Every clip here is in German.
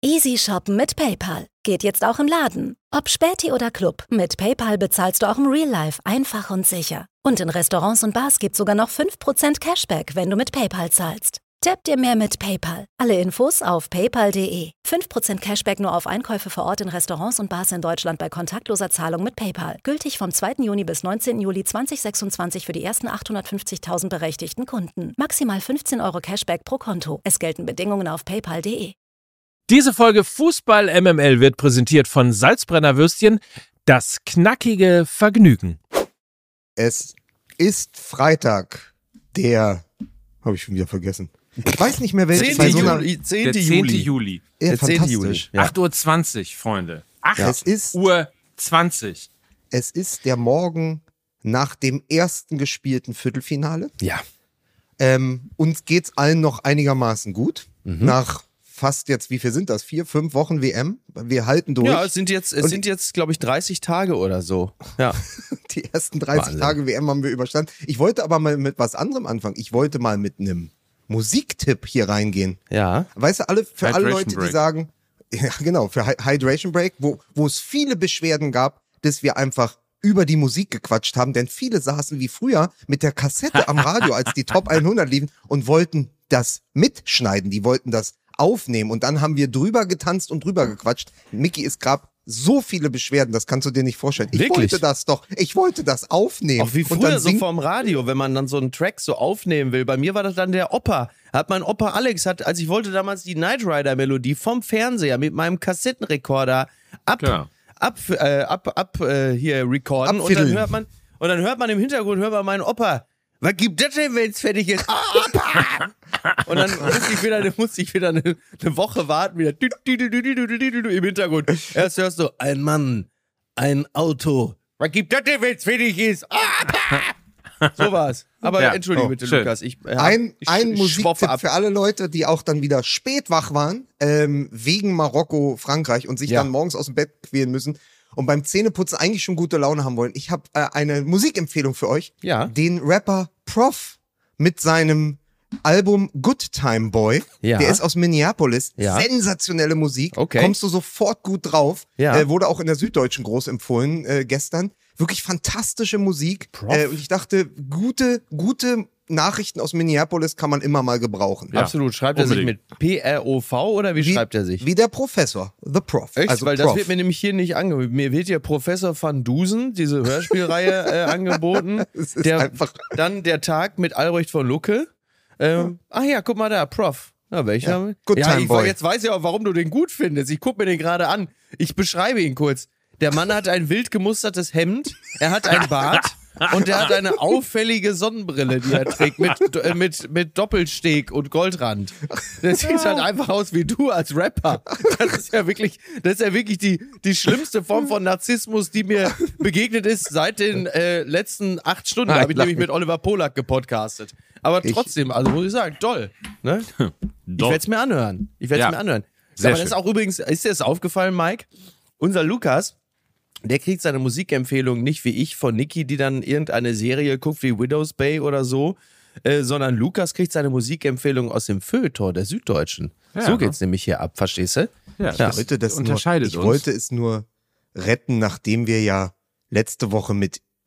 Easy shoppen mit PayPal. Geht jetzt auch im Laden. Ob Späti oder Club, mit PayPal bezahlst du auch im Real Life einfach und sicher. Und in Restaurants und Bars gibt's sogar noch 5% Cashback, wenn du mit PayPal zahlst. Tipp dir mehr mit PayPal. Alle Infos auf paypal.de. 5% Cashback nur auf Einkäufe vor Ort in Restaurants und Bars in Deutschland bei kontaktloser Zahlung mit PayPal. Gültig vom 2. Juni bis 19. Juli 2026 für die ersten 850.000 berechtigten Kunden. Maximal 15 € Cashback pro Konto. Es gelten Bedingungen auf paypal.de. Diese Folge Fußball MML wird präsentiert von Salzbrenner Würstchen, das knackige Vergnügen. Es ist Freitag, habe ich schon wieder vergessen. Ich weiß nicht mehr, welche 10. Juli. Ja, Der 10. Juli. fantastisch. Ja. 8:20 Uhr, Freunde. 8:20 Uhr. Es ist der Morgen nach dem ersten gespielten Viertelfinale. Ja. Uns geht's allen noch einigermaßen gut. Nach fast jetzt, wie viel sind das? 4, 5 Wochen WM? Wir halten durch. Ja, es sind jetzt, glaube ich, 30 Tage oder so. Ja. Die ersten 30 Wahnsinn. Tage WM haben wir überstanden. Ich wollte aber mal mit was anderem anfangen. Ich wollte mal mit einem Musiktipp hier reingehen. Ja. Weißt du, für alle Hydration Leute, Break. die sagen, ja genau, für Hydration Break, wo es viele Beschwerden gab, dass wir einfach über die Musik gequatscht haben, denn viele saßen wie früher mit der Kassette am Radio, als die Top 100 liefen und wollten das mitschneiden, die wollten das aufnehmen und dann haben wir drüber getanzt und drüber gequatscht. Micky, es gab so viele Beschwerden, das kannst du dir nicht vorstellen. Ich Wirklich? wollte das aufnehmen. Auch wie Und früher dann so vorm Radio, wenn man dann so einen Track so aufnehmen will. Bei mir war das dann der Opa. Hat mein Opa Alex, als ich wollte damals die Knight Rider Melodie vom Fernseher mit meinem Kassettenrekorder hier recorden und dann hört man im Hintergrund meinen Opa. Was gibt das denn, wenn es fertig ist? Und dann musste ich wieder eine Woche warten, wieder im Hintergrund. Erst hörst du, ein Mann, ein Auto. Was gibt das denn, wenn es fertig ist? So war's. Aber Ja. entschuldige bitte, Schön. Lukas. Ein schwoffe Musiktipp ab. für alle Leute, die auch dann wieder spät wach waren, wegen Marokko, Frankreich und sich Ja. dann morgens aus dem Bett quälen müssen und beim Zähneputzen eigentlich schon gute Laune haben wollen. Ich habe eine Musikempfehlung für euch. Ja. Den Rapper Prof mit seinem Album Good Time Boy. Ja. Der ist aus Minneapolis. Ja. Sensationelle Musik. Okay. Kommst du sofort gut drauf. Ja. Wurde auch in der Süddeutschen groß empfohlen gestern. Wirklich fantastische Musik. Prof. Und ich dachte, gute Nachrichten aus Minneapolis kann man immer mal gebrauchen. Ja. Absolut. Schreibt er sich Unbedingt. mit P-R-O-V oder wie schreibt er sich? Wie der Professor. The Prof. Echt? Also Weil Prof. das wird mir nämlich hier nicht angeboten. Mir wird ja Professor van Dusen, diese Hörspielreihe, angeboten. Es ist einfach- Dann der Tag mit Albrecht von Lucke. Ach ja, guck mal da, Prof. Ja, welcher? Good Time Boy. Jetzt weiß ich auch, warum du den gut findest. Ich guck mir den gerade an. Ich beschreibe ihn kurz. Der Mann hat ein wild gemustertes Hemd, er hat ein Bart und er hat eine auffällige Sonnenbrille, die er trägt, mit Doppelsteg und Goldrand. Der sieht halt einfach aus wie du als Rapper. Das ist ja wirklich die schlimmste Form von Narzissmus, die mir begegnet ist seit den letzten 8 Stunden. Da habe ich nämlich mit Oliver Polak gepodcastet. Aber trotzdem, also muss ich sagen, toll. Ne? Ich werde es mir anhören. Ja. Aber Sehr das schön. ist auch übrigens, ist dir das aufgefallen, Mike? Unser Lukas, der kriegt seine Musikempfehlung nicht wie ich von Niki, die dann irgendeine Serie guckt wie Widow's Bay oder so, sondern Lukas kriegt seine Musikempfehlung aus dem Feuilleton der Süddeutschen. Ja, So geht's nämlich hier ab, verstehst du? Ja, Ja. das wollte das unterscheidet ich uns. wollte es nur retten, nachdem wir ja letzte Woche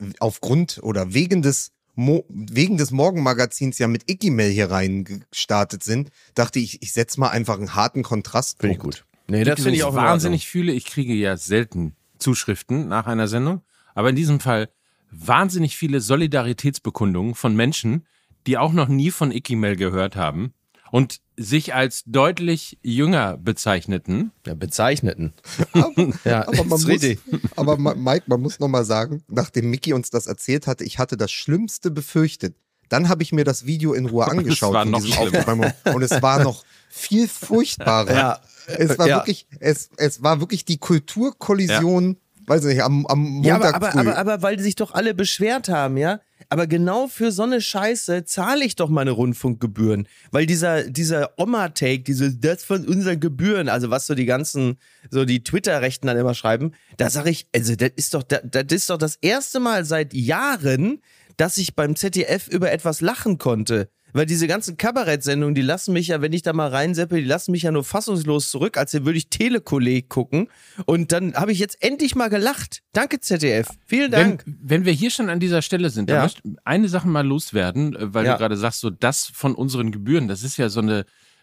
wegen des Morgenmagazins ja mit Icky-Mail hier reingestartet sind, dachte ich, ich setze mal einfach einen harten Kontrast. Finde ich gut. Nee, das finde ich auch in wahnsinnig fühle. Ich kriege ja selten Zuschriften nach einer Sendung, aber in diesem Fall wahnsinnig viele Solidaritätsbekundungen von Menschen, die auch noch nie von Icky-Mail gehört haben und sich als deutlich jünger bezeichneten. Ja, bezeichneten. Ja, Aber ist richtig. Mike, man muss noch mal sagen, nachdem Micky uns das erzählt hatte, ich hatte das Schlimmste befürchtet. Dann habe ich mir das Video in Ruhe angeschaut war von noch diesem schlimmer. Aufnahme und es war noch viel furchtbarer. Ja. Es war Ja. wirklich, es war wirklich die Kulturkollision, weiß ich nicht, am Ja, Montag früh. aber weil sich doch alle beschwert haben, ja? Aber genau für so eine Scheiße zahle ich doch meine Rundfunkgebühren. Weil dieser Oma-Take, das von unseren Gebühren, also was so die Twitter-Rechten dann immer schreiben, da sage ich, also das ist doch das erste Mal seit Jahren, dass ich beim ZDF über etwas lachen konnte. Weil diese ganzen Kabarettsendungen, die lassen mich ja, wenn ich da mal reinseppe, die lassen mich ja nur fassungslos zurück, als würde ich Telekolleg gucken. Und dann habe ich jetzt endlich mal gelacht. Danke, ZDF. Vielen Dank. Wenn wir hier schon an dieser Stelle sind, dann möchte ich eine Sache mal loswerden, weil du gerade sagst, so das von unseren Gebühren, das ist ja so eine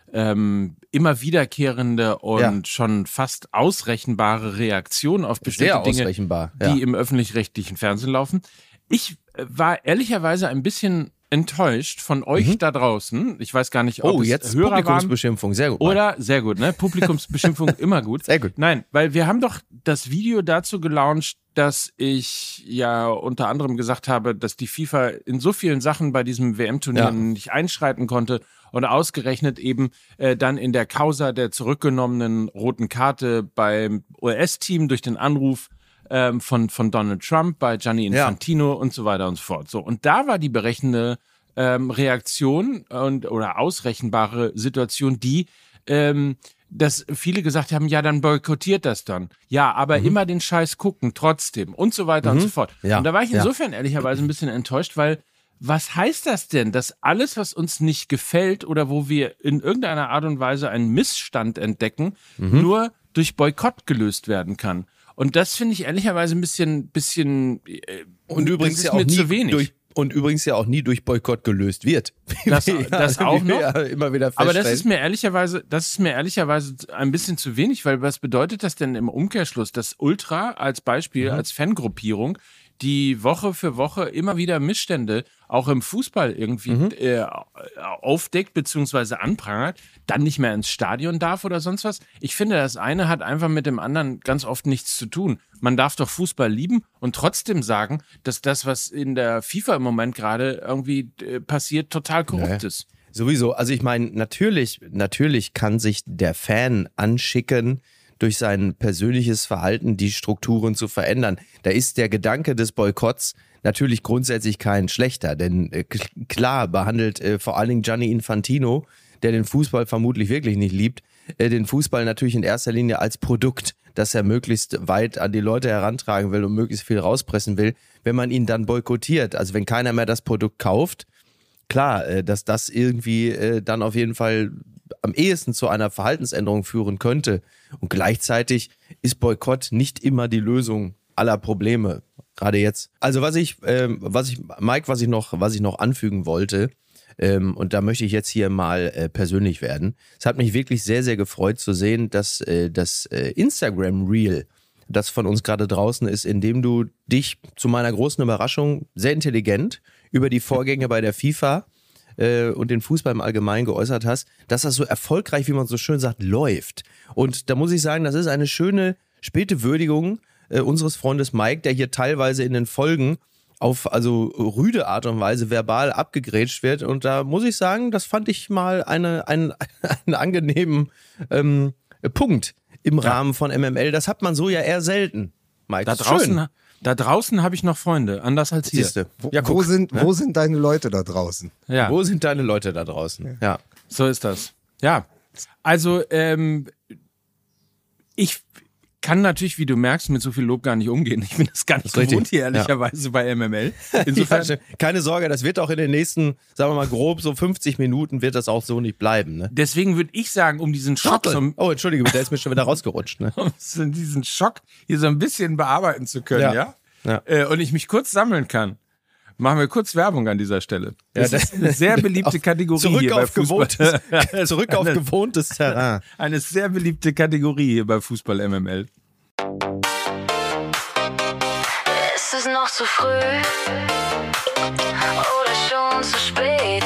immer wiederkehrende und schon fast ausrechenbare Reaktion auf bestimmte Dinge, die im öffentlich-rechtlichen Fernsehen laufen. Ich war ehrlicherweise ein bisschen enttäuscht von euch da draußen. Ich weiß gar nicht, ob es jetzt Hörer Publikumsbeschimpfung, sehr gut. Oder, sehr gut, ne? Publikumsbeschimpfung immer gut. Sehr gut. Nein, weil wir haben doch das Video dazu gelauncht, dass ich ja unter anderem gesagt habe, dass die FIFA in so vielen Sachen bei diesem WM-Turnier nicht einschreiten konnte und ausgerechnet eben dann in der Causa der zurückgenommenen roten Karte beim US-Team durch den Anruf von Donald Trump bei Gianni Infantino und so weiter und so fort. So, und da war die berechnende Reaktion oder ausrechenbare Situation die, dass viele gesagt haben, ja, dann boykottiert das dann. Ja, aber immer den Scheiß gucken, trotzdem und so weiter und so fort. Ja. Und da war ich insofern ehrlicherweise ein bisschen enttäuscht, weil was heißt das denn, dass alles, was uns nicht gefällt oder wo wir in irgendeiner Art und Weise einen Missstand entdecken, nur durch Boykott gelöst werden kann? Und das finde ich ehrlicherweise ein bisschen und übrigens ja auch nie zu wenig. Und übrigens ja auch nie durch Boykott gelöst wird. Das auch noch. Ja, immer wieder aber das ist mir ehrlicherweise ein bisschen zu wenig, weil was bedeutet das denn im Umkehrschluss, dass Ultra als Beispiel, als Fangruppierung, die Woche für Woche immer wieder Missstände auch im Fußball irgendwie aufdeckt bzw. anprangert, dann nicht mehr ins Stadion darf oder sonst was. Ich finde, das eine hat einfach mit dem anderen ganz oft nichts zu tun. Man darf doch Fußball lieben und trotzdem sagen, dass das, was in der FIFA im Moment gerade irgendwie passiert, total korrupt ist. Sowieso. Also ich meine, natürlich kann sich der Fan anschicken, durch sein persönliches Verhalten die Strukturen zu verändern. Da ist der Gedanke des Boykotts natürlich grundsätzlich kein schlechter, denn klar behandelt vor allen Dingen Gianni Infantino, der den Fußball vermutlich wirklich nicht liebt, den Fußball natürlich in erster Linie als Produkt, das er möglichst weit an die Leute herantragen will und möglichst viel rauspressen will. Wenn man ihn dann boykottiert, also wenn keiner mehr das Produkt kauft, klar, dass das irgendwie dann auf jeden Fall am ehesten zu einer Verhaltensänderung führen könnte. Und gleichzeitig ist Boykott nicht immer die Lösung aller Probleme, gerade jetzt. Also was ich noch anfügen wollte, und da möchte ich jetzt hier mal persönlich werden. Es hat mich wirklich sehr, sehr gefreut zu sehen, dass das Instagram-Reel, das von uns gerade draußen ist, in dem du dich zu meiner großen Überraschung sehr intelligent über die Vorgänge bei der FIFA und den Fußball im Allgemeinen geäußert hast, dass das so erfolgreich, wie man so schön sagt, läuft. Und da muss ich sagen, das ist eine schöne späte Würdigung unseres Freundes Mike, der hier teilweise in den Folgen auf also rüde Art und Weise verbal abgegrätscht wird. Und da muss ich sagen, das fand ich mal einen angenehmen Punkt im Rahmen von MML. Das hat man so ja eher selten, Mike. Da draußen habe ich noch Freunde, anders als hier. Siehste. Wo sind deine Leute da draußen? Ja. Wo sind deine Leute da draußen? Ja. So ist das. Ja, also ich kann natürlich, wie du merkst, mit so viel Lob gar nicht umgehen. Ich bin das gar nicht gewohnt hier, ehrlicherweise, bei MML. Insofern, ja, keine Sorge, das wird auch in den nächsten, sagen wir mal grob, so 50 Minuten wird das auch so nicht bleiben. Ne? Deswegen würde ich sagen, um diesen Schock... Oh, Entschuldige, der ist mir schon wieder rausgerutscht. Ne? Um diesen Schock hier so ein bisschen bearbeiten zu können, und ich mich kurz sammeln kann, machen wir kurz Werbung an dieser Stelle. Das ist eine sehr beliebte Kategorie hier bei Fußball. Zurück auf gewohntes Terrain. Eine sehr beliebte Kategorie hier bei Fußball MML. Ist es noch zu früh oder schon zu spät?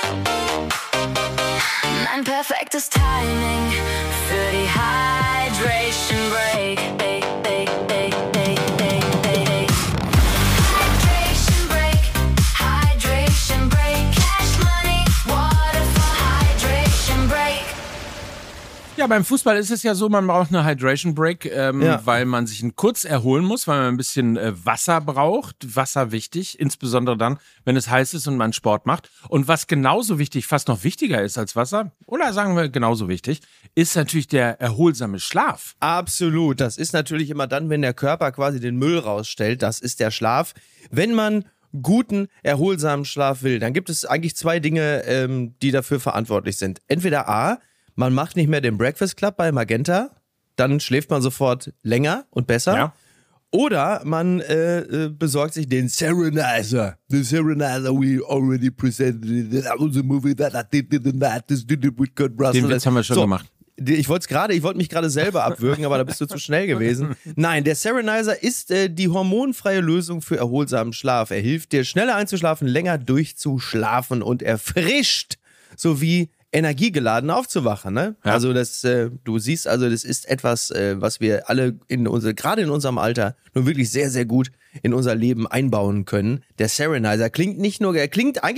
Ein perfektes Timing für die Hydration Break. Ja, beim Fußball ist es ja so, man braucht eine Hydration Break, weil man sich kurz erholen muss, weil man ein bisschen Wasser braucht. Wasser wichtig, insbesondere dann, wenn es heiß ist und man Sport macht. Und was genauso wichtig, fast noch wichtiger ist als Wasser, oder sagen wir genauso wichtig, ist natürlich der erholsame Schlaf. Absolut. Das ist natürlich immer dann, wenn der Körper quasi den Müll rausstellt. Das ist der Schlaf. Wenn man guten, erholsamen Schlaf will, dann gibt es eigentlich zwei Dinge, die dafür verantwortlich sind. Entweder A, man macht nicht mehr den Breakfast Club bei Magenta, dann schläft man sofort länger und besser. Ja. Oder man besorgt sich den Serenizer. The Serenizer we already presented. That was a movie that I did in the night. This did it with Kurt Russell. Den Witz haben wir schon gemacht. Ich wollte mich gerade selber abwürgen, aber da bist du zu schnell gewesen. Nein, der Serenizer ist die hormonfreie Lösung für erholsamen Schlaf. Er hilft dir, schneller einzuschlafen, länger durchzuschlafen und erfrischt sowie energiegeladen aufzuwachen. Ne? Ja. Also du siehst, also das ist etwas, was wir alle gerade in unserem Alter nur wirklich sehr, sehr gut in unser Leben einbauen können. Der Serenizer klingt nicht nur, der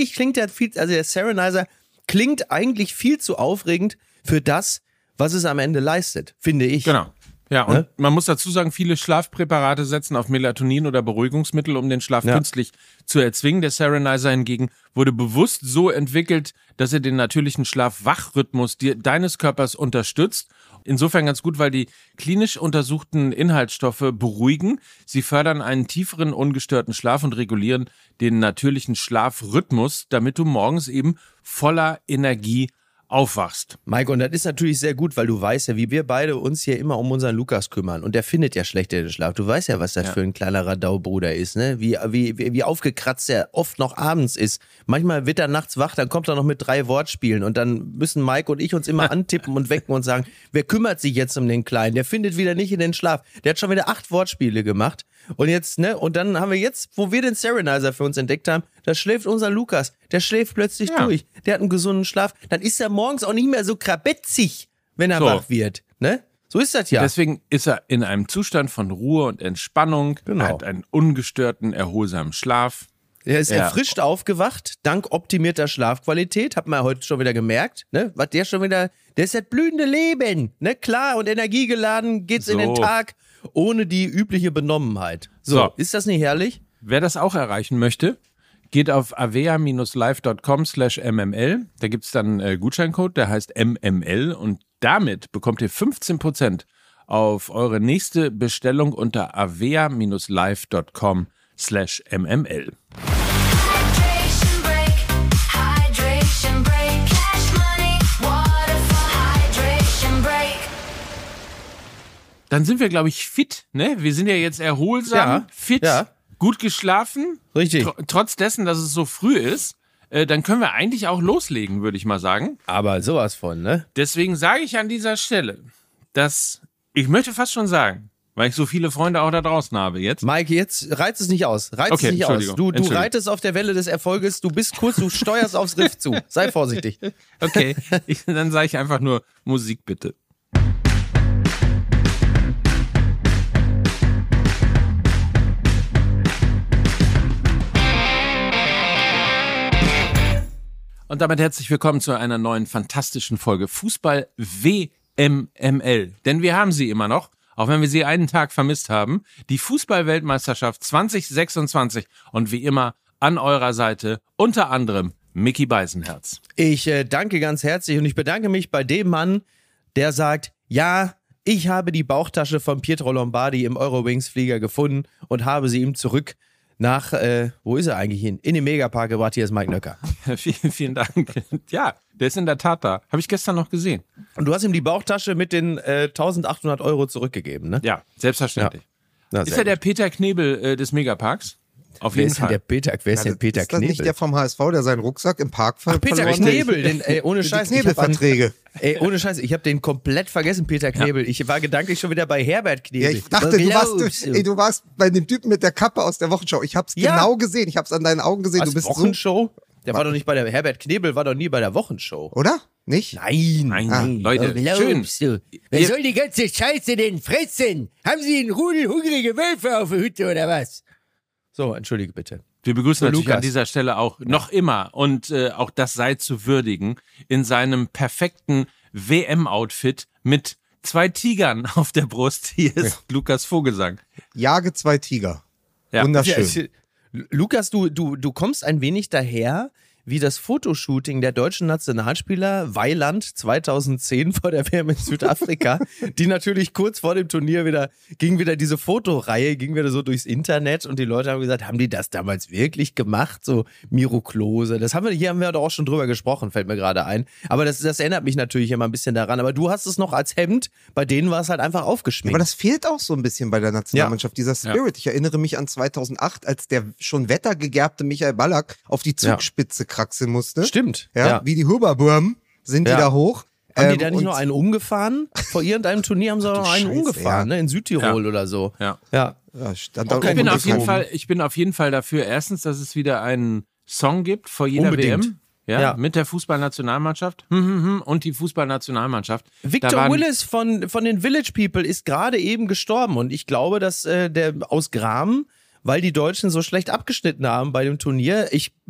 Serenizer klingt eigentlich viel zu aufregend für das, was es am Ende leistet, finde ich. Genau. Ja, und Ne? man muss dazu sagen, viele Schlafpräparate setzen auf Melatonin oder Beruhigungsmittel, um den Schlaf künstlich zu erzwingen. Der Serenizer hingegen wurde bewusst so entwickelt, dass er den natürlichen Schlaf-Wach-Rhythmus deines Körpers unterstützt. Insofern ganz gut, weil die klinisch untersuchten Inhaltsstoffe beruhigen. Sie fördern einen tieferen, ungestörten Schlaf und regulieren den natürlichen Schlafrhythmus, damit du morgens eben voller Energie aufwachst. Mike, und das ist natürlich sehr gut, weil du weißt ja, wie wir beide uns hier immer um unseren Lukas kümmern. Und der findet ja schlecht den Schlaf. Du weißt ja, was das für ein kleiner Radaubruder ist, ne? Wie aufgekratzt er oft noch abends ist. Manchmal wird er nachts wach, dann kommt er noch mit 3 Wortspielen. Und dann müssen Mike und ich uns immer antippen und wecken und sagen, wer kümmert sich jetzt um den Kleinen? Der findet wieder nicht in den Schlaf. Der hat schon wieder 8 Wortspiele gemacht. Und jetzt, ne? Und dann haben wir jetzt, wo wir den Serenizer für uns entdeckt haben, da schläft unser Lukas. Der schläft plötzlich durch. Der hat einen gesunden Schlaf. Dann ist er morgens auch nicht mehr so krabetzig, wenn er wach wird. Ne? So ist das ja. Deswegen ist er in einem Zustand von Ruhe und Entspannung, Genau. hat einen ungestörten, erholsamen Schlaf. Er ist Ja. erfrischt aufgewacht, dank optimierter Schlafqualität, hat man heute schon wieder gemerkt, ne? Was der schon wieder, der ist das blühende Leben, ne? Klar und energiegeladen geht's in den So. Tag, ohne die übliche Benommenheit. So, ist das nicht herrlich? Wer das auch erreichen möchte, geht auf avea-live.com/mml. Da gibt's dann einen Gutscheincode, der heißt MML und damit bekommt ihr 15% auf eure nächste Bestellung unter avea-live.com/mml. Hydration break. Cash money, water for hydration break. Dann sind wir, glaube ich, fit, ne? Wir sind ja jetzt erholsam, Ja, fit, ja. gut geschlafen. Richtig. Trotz dessen, dass es so früh ist, dann können wir eigentlich auch loslegen, würde ich mal sagen. Aber sowas von, ne? Deswegen sage ich an dieser Stelle, dass ich möchte fast schon sagen, weil ich so viele Freunde auch da draußen habe jetzt. Mike, jetzt reizt es nicht aus. Reizt Okay, es nicht aus. Entschuldigung, Du Entschuldigung. reitest auf der Welle des Erfolges, du bist kurz, du steuerst aufs Riff zu. Sei vorsichtig. Okay, dann sage ich einfach nur Musik bitte. Und damit herzlich willkommen zu einer neuen fantastischen Folge Fußball WMML. Denn wir haben sie immer noch, auch wenn wir sie einen Tag vermisst haben. Die Fußball-Weltmeisterschaft 2026 und wie immer an eurer Seite unter anderem Micky Beisenherz. Ich danke ganz herzlich und ich bedanke mich bei dem Mann, der sagt, ja, ich habe die Bauchtasche von Pietro Lombardi im Eurowings-Flieger gefunden und habe sie ihm zurück nach, wo ist er eigentlich hin? In den Megapark gebracht. Hier ist Mike Nöcker. Vielen, vielen Dank. Ja, der ist in der Tat da. Habe ich gestern noch gesehen. Und du hast ihm die Bauchtasche mit den 1.800 Euro zurückgegeben, ne? Ja, selbstverständlich. Na, Ist sehr er der gut. Peter Knebel des Megaparks? Auf Wer jeden ist denn Fall. der Peter? Wer ist denn Peter ist das nicht Knebel? der vom HSV, der seinen Rucksack im Park Peter verloren hat? Knebel, den, ohne Scheiß. Die Knebelverträge. Ohne Scheiß, ich habe den komplett vergessen, Peter Knebel. Ich war gedanklich schon wieder bei Herbert Knebel. Ja, ich dachte, du warst bei dem Typen mit der Kappe aus der Wochenschau. Ich hab's Ja. genau gesehen. Ich hab's an deinen Augen gesehen. Was, Du bist Wochenshow? Der war doch nicht bei der, Herbert Knebel war doch nie bei der Wochenshow. so, oder? Nicht? Nein. Nein, Leute, schön. Du? Wer soll die ganze Scheiße denn fressen? Haben Sie einen Rudel hungrige Wölfe auf der Hütte oder was? So, entschuldige bitte. Wir begrüßen natürlich Lukas. an dieser Stelle auch noch immer und auch das sei zu würdigen in seinem perfekten WM-Outfit mit 2 Tigern auf der Brust. Hier ist Lukas Vogelsang. Jage 2 Tiger. Ja. Wunderschön. Ja, Lukas, du kommst ein wenig daher wie das Fotoshooting der deutschen Nationalspieler Weiland 2010 vor der WM in Südafrika, die natürlich kurz vor dem Turnier ging wieder diese Fotoreihe, ging wieder so durchs Internet und die Leute haben gesagt, haben die das damals wirklich gemacht? So Miro Klose, hier haben wir doch auch schon drüber gesprochen, fällt mir gerade ein. Aber das erinnert mich natürlich immer ein bisschen daran. Aber du hast es noch als Hemd, bei denen war es halt einfach aufgeschminkt. Aber das fehlt auch so ein bisschen bei der Nationalmannschaft, dieser Spirit. Ich erinnere mich an 2008, als der schon wettergegerbte Michael Ballack auf die Zugspitze kraxeln musste. Stimmt. Ja. Wie die Huberburm sind die da hoch. Haben die da nicht noch einen umgefahren? Vor irgendeinem Turnier haben sie noch einen umgefahren, ne? In Südtirol oder so. Ja. Stand Okay, ich bin auf jeden Fall dafür, erstens, dass es wieder einen Song gibt vor jeder WM. Ja, mit der Fußballnationalmannschaft und die Fußballnationalmannschaft. Victor Willis von den Village People ist gerade eben gestorben und ich glaube, dass der aus Gram, weil die Deutschen so schlecht abgeschnitten haben bei dem Turnier,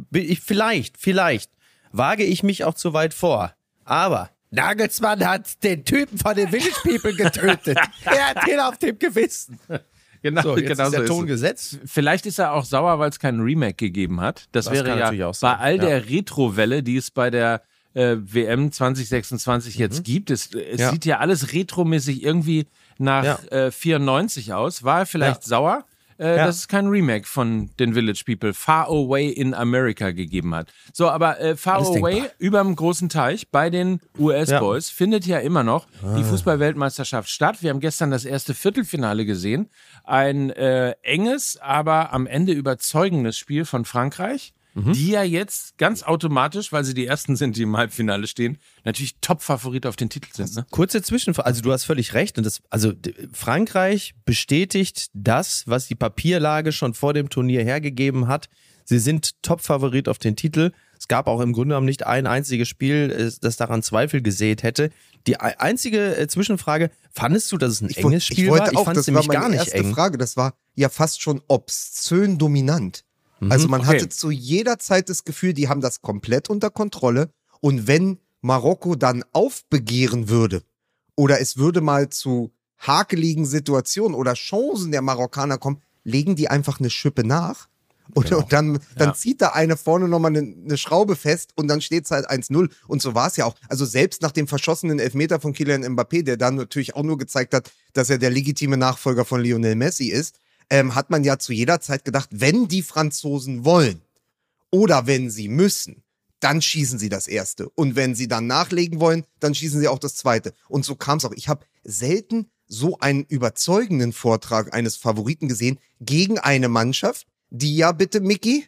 vielleicht wage ich mich auch zu weit vor. Aber Nagelsmann hat den Typen von den Village People getötet. Er hat ihn auf dem Gewissen. Genau, so, jetzt genau ist der so Ton gesetzt. Vielleicht ist er auch sauer, weil es keinen Remake gegeben hat. Das wäre ja bei all der Retro-Welle, die es bei der WM 2026 jetzt gibt. Es sieht ja alles retromäßig irgendwie nach 94 aus. War er vielleicht sauer, dass es kein Remake von den Village People Far Away in America gegeben hat. So, aber Far Away überm großen Teich bei den US-Boys findet ja immer noch die Fußball-Weltmeisterschaft statt. Wir haben gestern das erste Viertelfinale gesehen. Ein enges, aber am Ende überzeugendes Spiel von Frankreich, die ja jetzt ganz automatisch, weil sie die Ersten sind, die im Halbfinale stehen, natürlich Top-Favorit auf den Titel sind. Ne? Kurze Zwischenfrage, also du hast völlig recht. Und Frankreich bestätigt das, was die Papierlage schon vor dem Turnier hergegeben hat. Sie sind Top-Favorit auf den Titel. Es gab auch im Grunde genommen nicht ein einziges Spiel, das daran Zweifel gesät hätte. Die einzige Zwischenfrage, fandest du, dass es ein enges Spiel war? Ich fand es nämlich gar nicht eng. Das war meine erste Frage, das war ja fast schon obszön dominant. Also man hatte zu jeder Zeit das Gefühl, die haben das komplett unter Kontrolle und wenn Marokko dann aufbegehren würde oder es würde mal zu hakeligen Situationen oder Chancen der Marokkaner kommen, legen die einfach eine Schippe nach und dann zieht da eine vorne nochmal eine Schraube fest und dann steht es halt 1-0 und so war es ja auch. Also selbst nach dem verschossenen Elfmeter von Kylian Mbappé, der dann natürlich auch nur gezeigt hat, dass er der legitime Nachfolger von Lionel Messi ist, hat man ja zu jeder Zeit gedacht, wenn die Franzosen wollen oder wenn sie müssen, dann schießen sie das erste. Und wenn sie dann nachlegen wollen, dann schießen sie auch das zweite. Und so kam es auch. Ich habe selten so einen überzeugenden Vortrag eines Favoriten gesehen gegen eine Mannschaft, die ja bitte, Micky?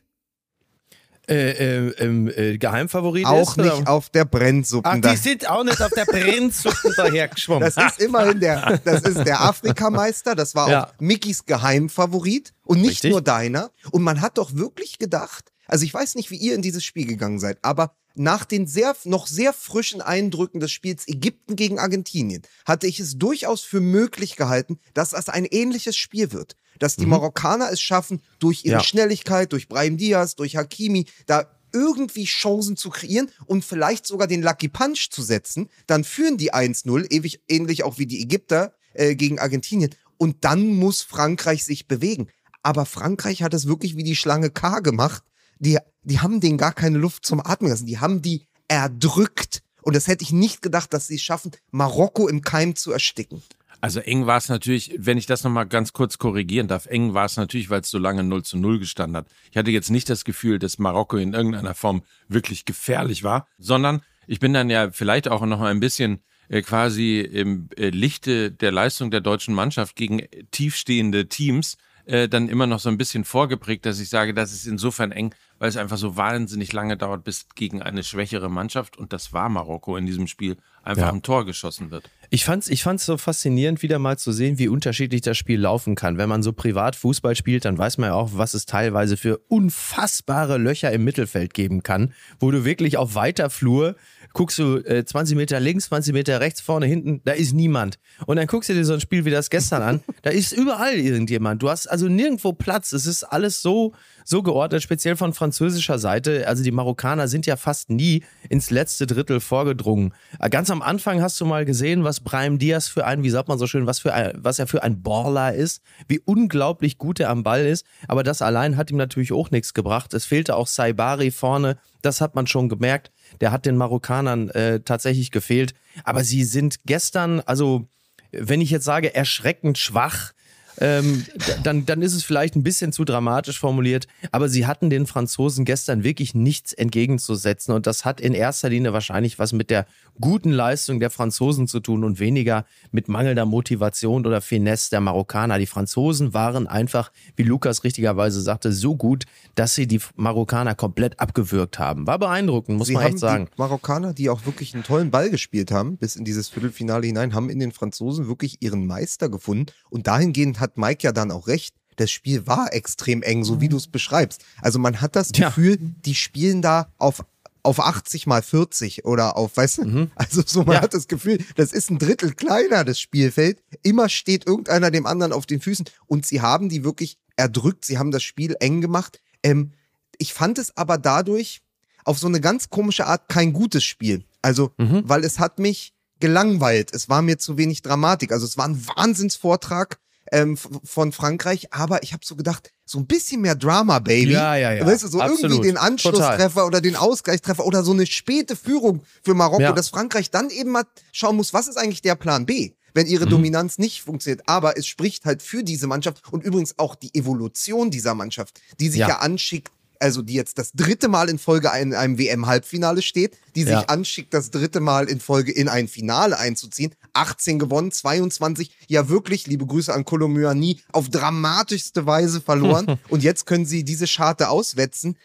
Geheimfavorit auch ist? Nicht oder? auf der Brennsuppe. Ach, die sind auch nicht auf der Brennsuppe dahergeschwommen. Das ist immerhin der Afrikameister, das war auch Mickys Geheimfavorit und nicht nur deiner. Und man hat doch wirklich gedacht, also ich weiß nicht, wie ihr in dieses Spiel gegangen seid, aber nach den noch sehr frischen Eindrücken des Spiels Ägypten gegen Argentinien hatte ich es durchaus für möglich gehalten, dass das ein ähnliches Spiel wird. Dass die Marokkaner es schaffen, durch ihre Schnelligkeit, durch Brahim Diaz, durch Hakimi, da irgendwie Chancen zu kreieren und vielleicht sogar den Lucky Punch zu setzen. Dann führen die 1-0, ähnlich auch wie die Ägypter gegen Argentinien. Und dann muss Frankreich sich bewegen. Aber Frankreich hat es wirklich wie die Schlange K gemacht. Die haben denen gar keine Luft zum Atmen lassen. Die haben die erdrückt. Und das hätte ich nicht gedacht, dass sie es schaffen, Marokko im Keim zu ersticken. Also eng war es natürlich, wenn ich das nochmal ganz kurz korrigieren darf, eng war es natürlich, weil es so lange 0-0 gestanden hat. Ich hatte jetzt nicht das Gefühl, dass Marokko in irgendeiner Form wirklich gefährlich war, sondern ich bin dann ja vielleicht auch noch ein bisschen quasi im Lichte der Leistung der deutschen Mannschaft gegen tiefstehende Teams dann immer noch so ein bisschen vorgeprägt, dass ich sage, das ist insofern eng, weil es einfach so wahnsinnig lange dauert, bis gegen eine schwächere Mannschaft, und das war Marokko in diesem Spiel, einfach am Tor geschossen wird. Ich fand's so faszinierend, wieder mal zu sehen, wie unterschiedlich das Spiel laufen kann. Wenn man so privat Fußball spielt, dann weiß man ja auch, was es teilweise für unfassbare Löcher im Mittelfeld geben kann, wo du wirklich auf weiter Flur guckst du 20 Meter links, 20 Meter rechts, vorne, hinten, da ist niemand. Und dann guckst du dir so ein Spiel wie das gestern an, da ist überall irgendjemand. Du hast also nirgendwo Platz. Es ist alles so so geordnet, speziell von französischer Seite. Also die Marokkaner sind ja fast nie ins letzte Drittel vorgedrungen. Ganz am Anfang hast du mal gesehen, was Brahim Diaz für ein, wie sagt man so schön, was er für ein Baller ist, wie unglaublich gut er am Ball ist. Aber das allein hat ihm natürlich auch nichts gebracht. Es fehlte auch Saibari vorne, das hat man schon gemerkt. Der hat den Marokkanern tatsächlich gefehlt. Aber sie sind gestern, also wenn ich jetzt sage, erschreckend schwach, dann ist es vielleicht ein bisschen zu dramatisch formuliert, aber sie hatten den Franzosen gestern wirklich nichts entgegenzusetzen und das hat in erster Linie wahrscheinlich was mit der guten Leistung der Franzosen zu tun und weniger mit mangelnder Motivation oder Finesse der Marokkaner. Die Franzosen waren einfach, wie Lukas richtigerweise sagte, so gut, dass sie die Marokkaner komplett abgewürgt haben. War beeindruckend, muss man echt sagen. Die Marokkaner, die auch wirklich einen tollen Ball gespielt haben, bis in dieses Viertelfinale hinein, haben in den Franzosen wirklich ihren Meister gefunden und dahingehend hat Mike ja dann auch recht. Das Spiel war extrem eng, so wie du es beschreibst. Also man hat das Gefühl, die spielen da auf 80 mal 40 oder auf, weißt du, also so man hat das Gefühl, das ist ein Drittel kleiner, das Spielfeld. Immer steht irgendeiner dem anderen auf den Füßen und sie haben die wirklich erdrückt, sie haben das Spiel eng gemacht. Ich fand es aber dadurch auf so eine ganz komische Art kein gutes Spiel. Also, weil es hat mich gelangweilt. Es war mir zu wenig Dramatik. Also es war ein Wahnsinnsvortrag von Frankreich, aber ich habe so gedacht, so ein bisschen mehr Drama, Baby. Ja. Weißt du, so absolut. irgendwie den Anschlusstreffer Total. oder den Ausgleichstreffer oder so eine späte Führung für Marokko, Ja. dass Frankreich dann eben mal schauen muss, was ist eigentlich der Plan B, wenn ihre Dominanz nicht funktioniert. Aber es spricht halt für diese Mannschaft und übrigens auch die Evolution dieser Mannschaft, die sich ja anschickt, also die jetzt das 3. Mal in Folge in einem WM-Halbfinale steht, die sich anschickt, das 3. Mal in Folge in ein Finale einzuziehen. 18 gewonnen, 22, ja wirklich, liebe Grüße an Kolo Muani, auf dramatischste Weise verloren. Und jetzt können sie diese Scharte auswetzen.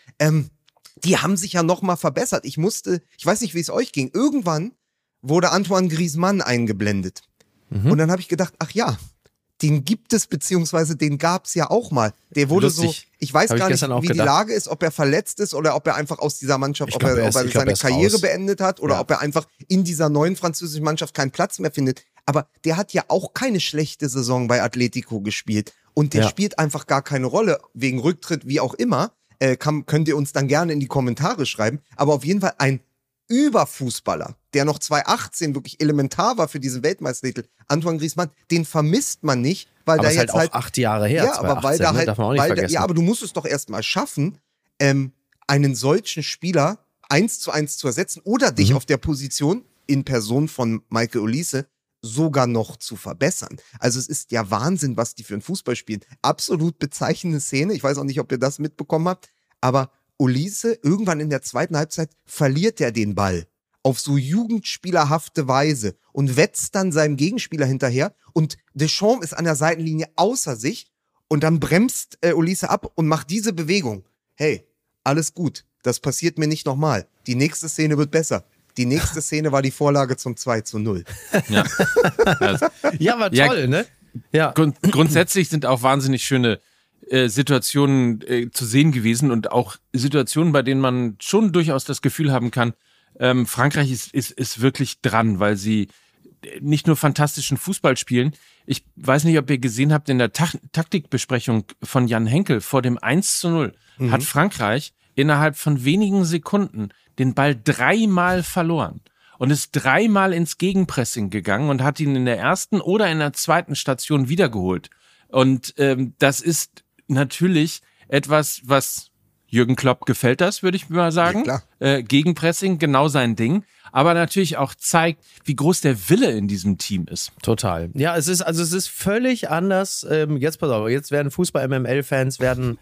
Die haben sich ja nochmal verbessert. Ich weiß nicht, wie es euch ging, irgendwann wurde Antoine Griezmann eingeblendet. Und dann habe ich gedacht, ach ja, den gibt es, beziehungsweise den gab es ja auch mal. Der wurde Lustig. so, ich weiß Hab ich gar nicht, gestern auch wie die gedacht. Lage ist, ob er verletzt ist oder ob er einfach aus dieser Mannschaft, Ich ob glaub, er er seine ist Karriere raus. beendet hat oder Ja. ob er einfach in dieser neuen französischen Mannschaft keinen Platz mehr findet. Aber der hat ja auch keine schlechte Saison bei Atletico gespielt. Und der spielt einfach gar keine Rolle, wegen Rücktritt, wie auch immer. Könnt ihr uns dann gerne in die Kommentare schreiben. Aber auf jeden Fall ein Überfußballer, der noch 2018 wirklich elementar war für diesen Weltmeistertitel, Antoine Griezmann, den vermisst man nicht, weil Aber da es ist jetzt halt auch 8 Jahre her, ja, aber weil 2018, da ne? halt, Darf man auch nicht vergessen. ja, aber du musst es doch erstmal schaffen, einen solchen Spieler 1:1 zu ersetzen oder dich auf der Position in Person von Michael Olise sogar noch zu verbessern. Also es ist ja Wahnsinn, was die für einen Fußball spielen. Absolut bezeichnende Szene. Ich weiß auch nicht, ob ihr das mitbekommen habt, aber Olise, irgendwann in der zweiten Halbzeit verliert er den Ball auf so jugendspielerhafte Weise und wetzt dann seinem Gegenspieler hinterher und Deschamps ist an der Seitenlinie außer sich und dann bremst Olise ab und macht diese Bewegung. Hey, alles gut, das passiert mir nicht nochmal. Die nächste Szene wird besser. Die nächste Szene war die Vorlage zum 2:0. Ja. Also, Ja, war Ja. toll, ne? Ja. grundsätzlich sind auch wahnsinnig schöne Situationen zu sehen gewesen und auch Situationen, bei denen man schon durchaus das Gefühl haben kann, Frankreich ist wirklich dran, weil sie nicht nur fantastischen Fußball spielen. Ich weiß nicht, ob ihr gesehen habt, in der Taktikbesprechung von Jan Henkel vor dem 1:0 hat Frankreich innerhalb von wenigen Sekunden den Ball 3-mal verloren und ist 3-mal ins Gegenpressing gegangen und hat ihn in der ersten oder in der zweiten Station wiedergeholt. Und das ist natürlich etwas, was Jürgen Klopp gefällt das, würde ich mal sagen. Ja, Gegenpressing, genau sein Ding. Aber natürlich auch zeigt, wie groß der Wille in diesem Team ist. Total. Ja, es ist völlig anders. Jetzt pass auf, jetzt werden Fußball-MML-Fans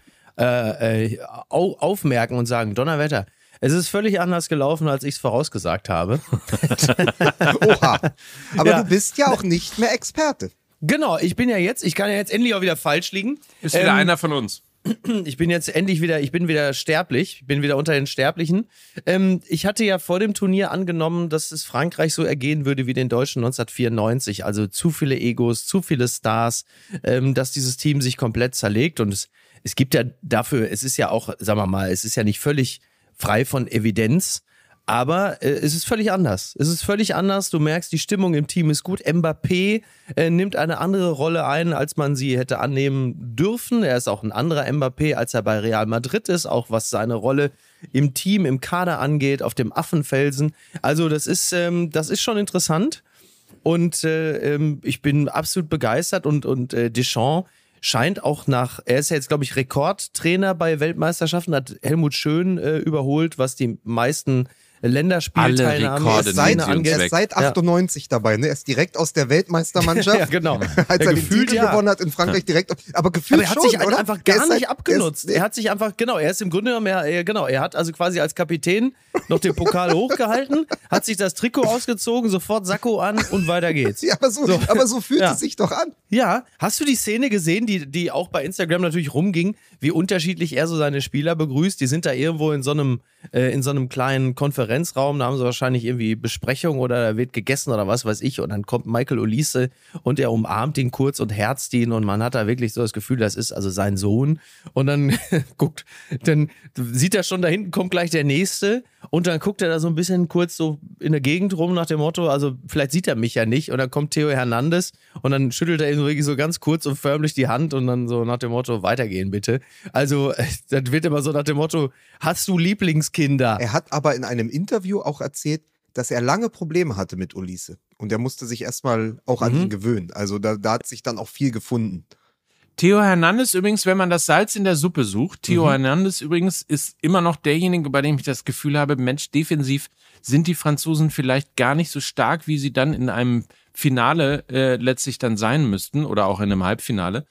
aufmerken und sagen, Donnerwetter, es ist völlig anders gelaufen, als ich es vorausgesagt habe. Oha. Aber Ja. du bist ja auch nicht mehr Experte. Genau, ich kann ja jetzt endlich auch wieder falsch liegen. Ist wieder einer von uns. Ich bin wieder sterblich, ich bin wieder unter den Sterblichen. Ich hatte ja vor dem Turnier angenommen, dass es Frankreich so ergehen würde wie den Deutschen 1994. Also zu viele Egos, zu viele Stars, dass dieses Team sich komplett zerlegt. Und es gibt ja dafür, es ist ja auch, sagen wir mal, es ist ja nicht völlig frei von Evidenz. Aber es ist völlig anders. Es ist völlig anders. Du merkst, die Stimmung im Team ist gut. Mbappé nimmt eine andere Rolle ein, als man sie hätte annehmen dürfen. Er ist auch ein anderer Mbappé, als er bei Real Madrid ist, auch was seine Rolle im Team, im Kader angeht, auf dem Affenfelsen. Also das ist schon interessant. Und ich bin absolut begeistert. Und Deschamps scheint auch er ist ja jetzt, glaube ich, Rekordtrainer bei Weltmeisterschaften, hat Helmut Schön überholt, was die meisten Länderspielteilnahmen Alle Rekorde angeht. Er ist seit 98 dabei, ne? Er ist direkt aus der Weltmeistermannschaft. Ja, genau. Als er den Titel gewonnen hat in Frankreich direkt. Aber gefühlt Aber er hat schon, sich oder? einfach gar Er nicht abgenutzt. Er hat sich einfach, er ist im Grunde genommen, er hat also quasi als Kapitän noch den Pokal hochgehalten, hat sich das Trikot ausgezogen, sofort Sakko an und weiter geht's. Ja, aber so fühlt es sich doch an. Ja, hast du die Szene gesehen, die auch bei Instagram natürlich rumging, wie unterschiedlich er so seine Spieler begrüßt? Die sind da irgendwo in so einem kleinen Konferenzraum, da haben sie wahrscheinlich irgendwie Besprechung oder da wird gegessen oder was weiß ich und dann kommt Michael Olise und er umarmt ihn kurz und herzt ihn und man hat da wirklich so das Gefühl, das ist also sein Sohn und dann dann sieht er schon, da hinten kommt gleich der Nächste und dann guckt er da so ein bisschen kurz so in der Gegend rum nach dem Motto, also vielleicht sieht er mich ja nicht und dann kommt Theo Hernandez und dann schüttelt er ihm wirklich so ganz kurz und förmlich die Hand und dann so nach dem Motto, weitergehen bitte. Also das wird immer so nach dem Motto, hast du Lieblingskinder? Er hat aber in einem Interview auch erzählt, dass er lange Probleme hatte mit Olise. Und er musste sich erstmal auch an ihn gewöhnen. Also da hat sich dann auch viel gefunden. Theo Hernandez übrigens, wenn man das Salz in der Suppe sucht, Theo Hernandez übrigens ist immer noch derjenige, bei dem ich das Gefühl habe, Mensch, defensiv sind die Franzosen vielleicht gar nicht so stark, wie sie dann in einem Finale letztlich dann sein müssten oder auch in einem Halbfinale.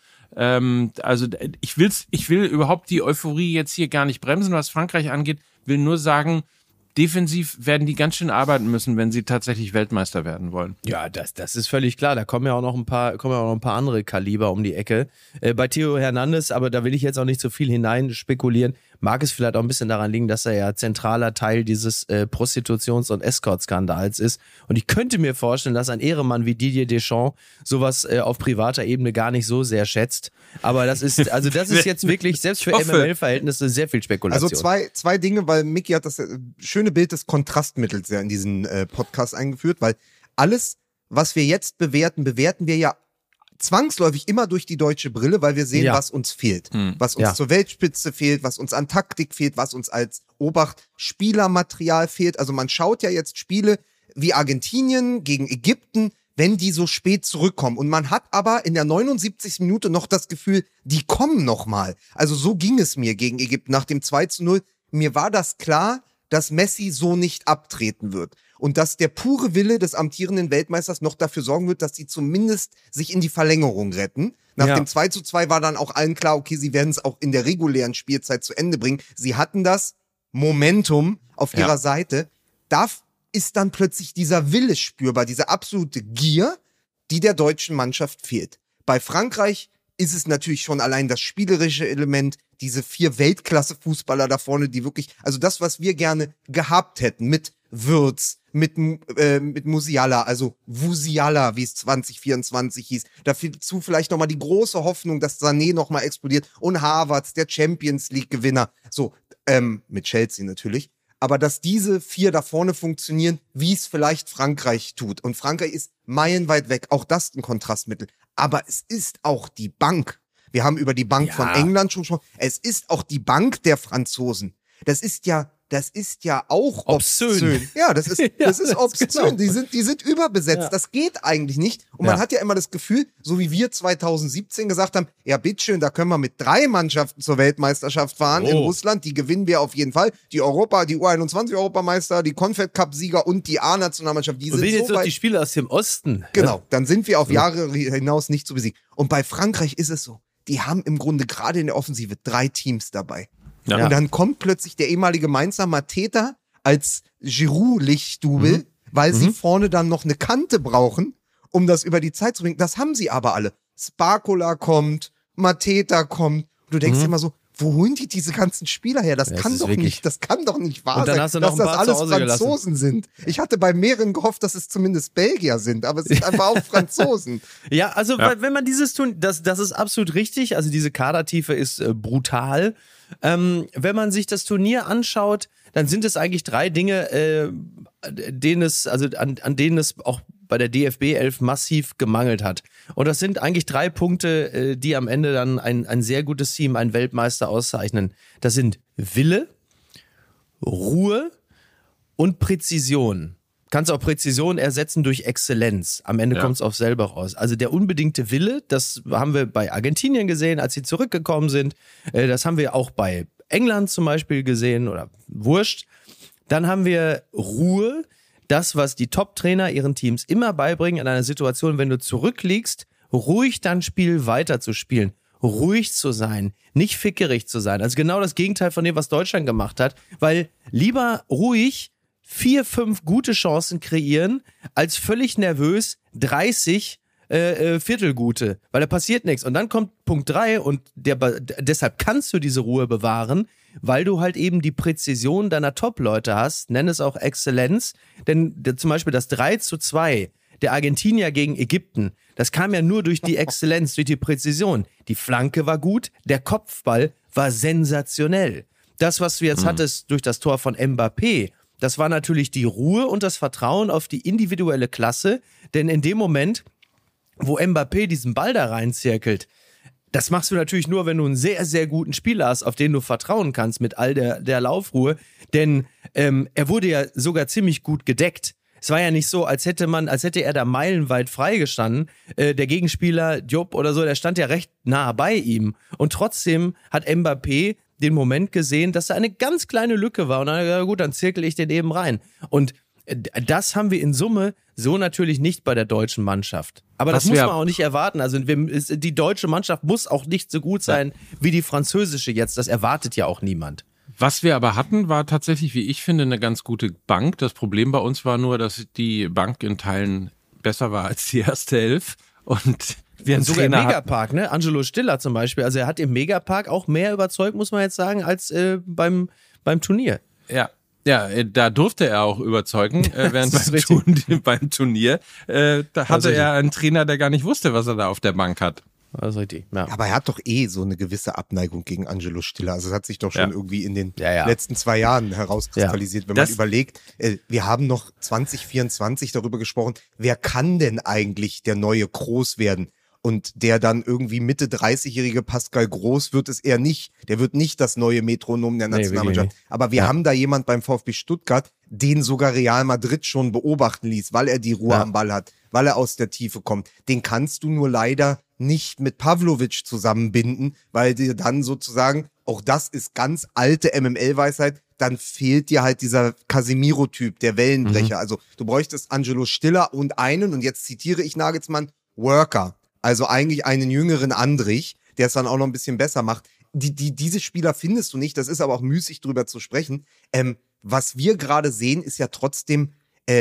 Also ich will überhaupt die Euphorie jetzt hier gar nicht bremsen, was Frankreich angeht, will nur sagen, defensiv werden die ganz schön arbeiten müssen, wenn sie tatsächlich Weltmeister werden wollen. Ja, das ist völlig klar. Da kommen ja auch noch ein paar andere Kaliber um die Ecke. Bei Theo Hernandez, aber da will ich jetzt auch nicht so viel hinein spekulieren, mag es vielleicht auch ein bisschen daran liegen, dass er ja zentraler Teil dieses Prostitutions- und Escort-Skandals ist. Und ich könnte mir vorstellen, dass ein Ehrenmann wie Didier Deschamps sowas auf privater Ebene gar nicht so sehr schätzt. Aber das ist jetzt wirklich, selbst für MML-Verhältnisse, sehr viel Spekulation. Also zwei Dinge, weil Micky hat das schöne Bild des Kontrastmittels ja in diesen Podcast eingeführt, weil alles, was wir jetzt bewerten wir ja zwangsläufig immer durch die deutsche Brille, weil wir sehen, was uns fehlt. Was uns zur Weltspitze fehlt, was uns an Taktik fehlt, was uns als Spielermaterial fehlt. Also man schaut ja jetzt Spiele wie Argentinien gegen Ägypten, wenn die so spät zurückkommen. Und man hat aber in der 79. Minute noch das Gefühl, die kommen noch mal. Also so ging es mir gegen Ägypten nach dem 2:0. Mir war das klar, dass Messi so nicht abtreten wird. Und dass der pure Wille des amtierenden Weltmeisters noch dafür sorgen wird, dass sie zumindest sich in die Verlängerung retten. Nach dem 2:2 war dann auch allen klar, okay, sie werden es auch in der regulären Spielzeit zu Ende bringen. Sie hatten das Momentum auf ihrer Seite. Da ist dann plötzlich dieser Wille spürbar, diese absolute Gier, die der deutschen Mannschaft fehlt. Bei Frankreich ist es natürlich schon allein das spielerische Element, diese 4 Weltklasse-Fußballer da vorne, die wirklich, also das, was wir gerne gehabt hätten, mit Würz, mit Musiala, also Wusiala, wie es 2024 hieß. Dazu vielleicht nochmal die große Hoffnung, dass Sané nochmal explodiert und Havertz, der Champions League-Gewinner. So, mit Chelsea natürlich. Aber dass diese 4 da vorne funktionieren, wie es vielleicht Frankreich tut. Und Frankreich ist meilenweit weg. Auch das ein Kontrastmittel. Aber es ist auch die Bank. Wir haben über die Bank von England schon gesprochen. Es ist auch die Bank der Franzosen. Das ist ja auch obszön. Ja, das ist obszön. Genau. Die sind überbesetzt. Ja. Das geht eigentlich nicht. Und man hat ja immer das Gefühl, so wie wir 2017 gesagt haben, ja bitteschön, da können wir mit 3 Mannschaften zur Weltmeisterschaft fahren in Russland. Die gewinnen wir auf jeden Fall. Die U21-Europameister, die Confed-Cup-Sieger und die A-Nationalmannschaft, die sind jetzt so weit. Die Spieler aus dem Osten. Genau, dann sind wir auf Jahre hinaus nicht zu besiegen. Und bei Frankreich ist es so. Die haben im Grunde gerade in der Offensive 3 Teams dabei. Ja. Und dann kommt plötzlich der ehemalige Mainzer Mateta als Giroud-Lichtdubel, weil sie vorne dann noch eine Kante brauchen, um das über die Zeit zu bringen. Das haben sie aber alle. Sparkola kommt, Mateta kommt. Und du denkst immer so, wo holen die diese ganzen Spieler her? Das kann doch nicht wahr sein, dass das alles Franzosen sind. Ich hatte bei mehreren gehofft, dass es zumindest Belgier sind, aber es sind einfach auch Franzosen. Ja, also wenn man dieses tun, das ist absolut richtig. Also diese Kadertiefe ist brutal. Wenn man sich das Turnier anschaut, dann sind es eigentlich 3 Dinge, an denen es auch bei der DFB 11 massiv gemangelt hat. Und das sind eigentlich 3 Punkte, die am Ende dann ein sehr gutes Team, einen Weltmeister auszeichnen. Das sind Wille, Ruhe und Präzision. Kannst auch Präzision ersetzen durch Exzellenz. Am Ende kommt es auf selber raus. Also der unbedingte Wille, das haben wir bei Argentinien gesehen, als sie zurückgekommen sind. Das haben wir auch bei England zum Beispiel gesehen oder wurscht. Dann haben wir Ruhe. Das, was die Top-Trainer ihren Teams immer beibringen in einer Situation, wenn du zurückliegst, ruhig dein Spiel weiterzuspielen, ruhig zu sein, nicht fickerig zu sein. Also genau das Gegenteil von dem, was Deutschland gemacht hat, weil lieber ruhig 4, 5 gute Chancen kreieren, als völlig nervös 30 Viertelgute, weil da passiert nichts. Und dann kommt Punkt 3 und deshalb kannst du diese Ruhe bewahren, weil du halt eben die Präzision deiner Top-Leute hast, nenn es auch Exzellenz, denn zum Beispiel das 3:2 der Argentinier gegen Ägypten, das kam ja nur durch die Exzellenz, durch die Präzision. Die Flanke war gut, der Kopfball war sensationell. Das, was du jetzt hattest durch das Tor von Mbappé, das war natürlich die Ruhe und das Vertrauen auf die individuelle Klasse, denn in dem Moment, wo Mbappé diesen Ball da reinzirkelt, das machst du natürlich nur, wenn du einen sehr, sehr guten Spieler hast, auf den du vertrauen kannst mit all der Laufruhe, denn er wurde ja sogar ziemlich gut gedeckt. Es war ja nicht so, als hätte er da meilenweit freigestanden. Der Gegenspieler, Diop oder so, der stand ja recht nah bei ihm. Und trotzdem hat Mbappé den Moment gesehen, dass da eine ganz kleine Lücke war. Und dann hat er gesagt, gut, dann zirkel ich den eben rein. Und das haben wir in Summe so natürlich nicht bei der deutschen Mannschaft. Aber das muss man auch nicht erwarten. Also die deutsche Mannschaft muss auch nicht so gut sein wie die französische jetzt. Das erwartet ja auch niemand. Was wir aber hatten, war tatsächlich, wie ich finde, eine ganz gute Bank. Das Problem bei uns war nur, dass die Bank in Teilen besser war als die erste Elf. Und wir einen sogar im Trainer Megapark, ne? Angelo Stiller zum Beispiel. Also er hat im Megapark auch mehr überzeugt, muss man jetzt sagen, als beim Turnier. Ja, da durfte er auch überzeugen, während beim Turnier. Da hatte er einen Trainer, der gar nicht wusste, was er da auf der Bank hat. Das ist richtig, ja. Aber er hat doch so eine gewisse Abneigung gegen Angelo Stiller. Also es hat sich doch schon irgendwie in den letzten 2 Jahren herauskristallisiert, wenn man überlegt, wir haben noch 2024 darüber gesprochen, wer kann denn eigentlich der neue Groß werden? Und der dann irgendwie Mitte 30-jährige Pascal Groß wird es eher nicht. Der wird nicht das neue Metronom der Nationalmannschaft. Aber wir haben da jemand beim VfB Stuttgart, den sogar Real Madrid schon beobachten ließ, weil er die Ruhe am Ball hat, weil er aus der Tiefe kommt. Den kannst du nur leider nicht mit Pavlovic zusammenbinden, weil dir dann sozusagen, auch das ist ganz alte MML-Weisheit, dann fehlt dir halt dieser Casemiro-Typ, der Wellenbrecher. Also du bräuchtest Angelo Stiller und jetzt zitiere ich Nagelsmann, Worker. Also eigentlich einen jüngeren Andrich, der es dann auch noch ein bisschen besser macht. Diese Spieler findest du nicht, das ist aber auch müßig drüber zu sprechen. Was wir gerade sehen, ist ja trotzdem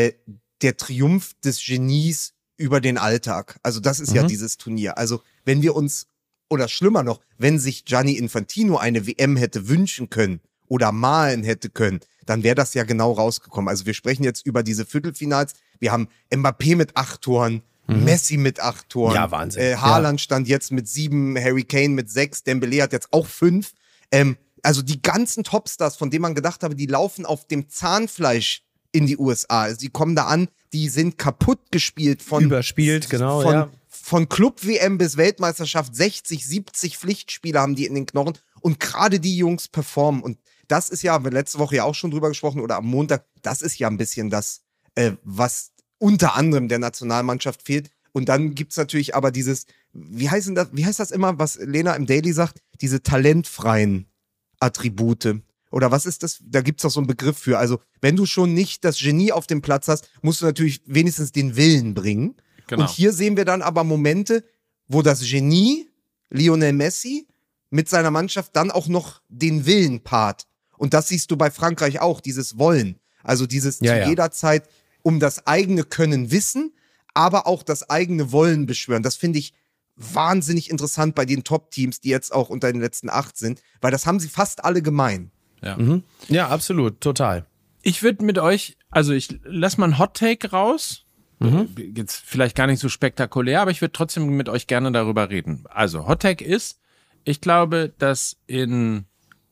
der Triumph des Genies über den Alltag. Also das ist ja dieses Turnier. Also wenn wir uns, oder schlimmer noch, wenn sich Gianni Infantino eine WM hätte wünschen können oder malen hätte können, dann wäre das ja genau rausgekommen. Also wir sprechen jetzt über diese Viertelfinals. Wir haben Mbappé mit 8 Toren, Messi mit 8 Toren. Ja, Wahnsinn. Haaland stand jetzt mit 7, Harry Kane mit 6, Dembélé hat jetzt auch 5. Also die ganzen Topstars, von denen man gedacht habe, die laufen auf dem Zahnfleisch in die USA. Also die kommen da an, die sind kaputt gespielt überspielt, genau, von Club-WM bis Weltmeisterschaft, 60, 70 Pflichtspiele haben die in den Knochen und gerade die Jungs performen. Und das ist ja, haben wir letzte Woche ja auch schon drüber gesprochen oder am Montag, das ist ja ein bisschen das, was unter anderem der Nationalmannschaft fehlt. Und dann gibt's natürlich aber dieses, wie heißt das immer, was Lena im Daily sagt, diese talentfreien Attribute. Oder was ist das? Da gibt's doch so einen Begriff für. Also, wenn du schon nicht das Genie auf dem Platz hast, musst du natürlich wenigstens den Willen bringen. Genau. Und hier sehen wir dann aber Momente, wo das Genie, Lionel Messi, mit seiner Mannschaft dann auch noch den Willen paart. Und das siehst du bei Frankreich auch, dieses Wollen. Also dieses zu jeder Zeit um das eigene Können wissen, aber auch das eigene Wollen beschwören. Das finde ich wahnsinnig interessant bei den Top-Teams, die jetzt auch unter den letzten 8 sind, weil das haben sie fast alle gemein. Ja, ja, absolut, total. Ich würde mit euch, also ich lass mal einen Hot-Take raus. Jetzt vielleicht gar nicht so spektakulär, aber ich würde trotzdem mit euch gerne darüber reden. Also Hot-Take ist, ich glaube, dass in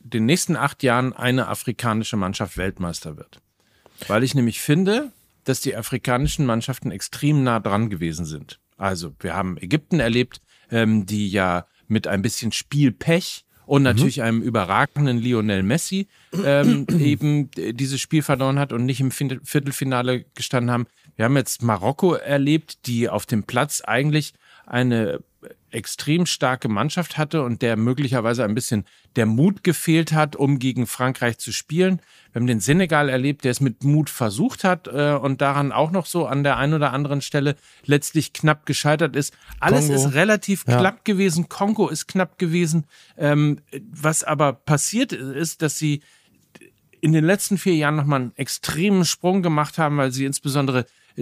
den nächsten 8 Jahren eine afrikanische Mannschaft Weltmeister wird. Weil ich nämlich finde, dass die afrikanischen Mannschaften extrem nah dran gewesen sind. Also wir haben Ägypten erlebt, die ja mit ein bisschen Spielpech und natürlich einem überragenden Lionel Messi eben dieses Spiel verloren hat und nicht im Viertelfinale gestanden haben. Wir haben jetzt Marokko erlebt, die auf dem Platz eigentlich eine extrem starke Mannschaft hatte und der möglicherweise ein bisschen der Mut gefehlt hat, um gegen Frankreich zu spielen. Wir haben den Senegal erlebt, der es mit Mut versucht hat und daran auch noch so an der einen oder anderen Stelle letztlich knapp gescheitert ist. Alles Kongo. ist relativ knapp gewesen. Kongo ist knapp gewesen. Was aber passiert ist, dass sie in den letzten 4 Jahren nochmal einen extremen Sprung gemacht haben, weil sie insbesondere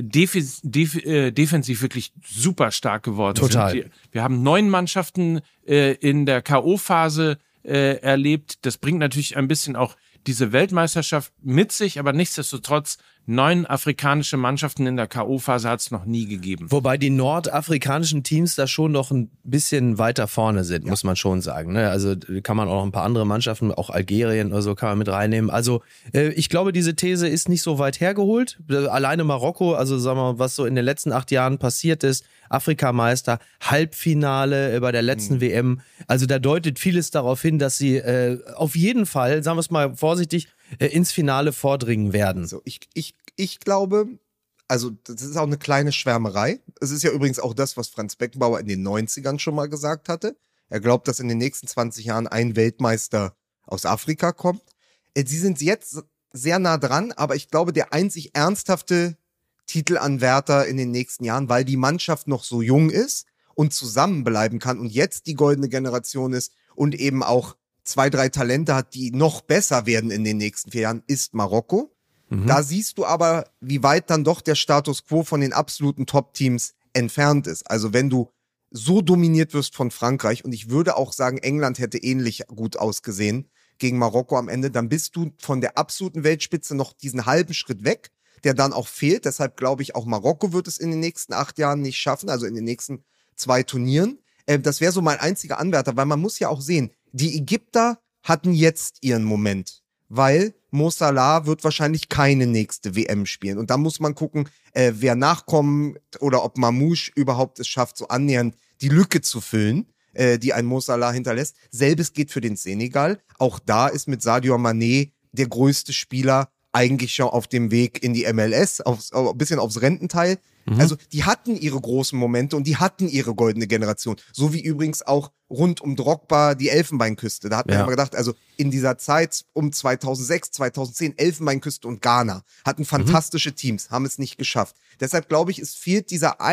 defensiv wirklich super stark geworden sind. Wir haben 9 Mannschaften in der K.O.-Phase erlebt. Das bringt natürlich ein bisschen auch diese Weltmeisterschaft mit sich, aber nichtsdestotrotz 9 afrikanische Mannschaften in der K.O.-Phase hat es noch nie gegeben. Wobei die nordafrikanischen Teams da schon noch ein bisschen weiter vorne sind, muss man schon sagen. Ne? Also kann man auch noch ein paar andere Mannschaften, auch Algerien oder so kann man mit reinnehmen. Also ich glaube, diese These ist nicht so weit hergeholt. Alleine Marokko, also sagen wir mal, was so in den letzten 8 Jahren passiert ist, Afrikameister, Halbfinale bei der letzten WM. Also da deutet vieles darauf hin, dass sie auf jeden Fall, sagen wir es mal vorsichtig, ins Finale vordringen werden. Also ich glaube, also das ist auch eine kleine Schwärmerei. Es ist ja übrigens auch das, was Franz Beckenbauer in den 90ern schon mal gesagt hatte. Er glaubt, dass in den nächsten 20 Jahren ein Weltmeister aus Afrika kommt. Sie sind jetzt sehr nah dran, aber ich glaube, der einzig ernsthafte Titelanwärter in den nächsten Jahren, weil die Mannschaft noch so jung ist und zusammenbleiben kann und jetzt die goldene Generation ist und eben auch 2, 3 Talente hat, die noch besser werden in den nächsten 4 Jahren, ist Marokko. Da siehst du aber, wie weit dann doch der Status quo von den absoluten Top-Teams entfernt ist. Also wenn du so dominiert wirst von Frankreich, und ich würde auch sagen, England hätte ähnlich gut ausgesehen gegen Marokko am Ende, dann bist du von der absoluten Weltspitze noch diesen halben Schritt weg, der dann auch fehlt. Deshalb glaube ich, auch Marokko wird es in den nächsten 8 Jahren nicht schaffen, also in den nächsten 2 Turnieren. Das wäre so mein einziger Anwärter, weil man muss ja auch sehen, die Ägypter hatten jetzt ihren Moment, weil Mo Salah wird wahrscheinlich keine nächste WM spielen. Und da muss man gucken, wer nachkommt oder ob Mamouche überhaupt es schafft, so annähernd die Lücke zu füllen, die ein Mo Salah hinterlässt. Selbes geht für den Senegal. Auch da ist mit Sadio Mané der größte Spieler eigentlich schon auf dem Weg in die MLS, ein bisschen aufs Rententeil. Also die hatten ihre großen Momente und die hatten ihre goldene Generation. So wie übrigens auch rund um Drogba die Elfenbeinküste. Da hat man immer gedacht, also in dieser Zeit um 2006, 2010, Elfenbeinküste und Ghana hatten fantastische Teams, haben es nicht geschafft. Deshalb glaube ich, es wird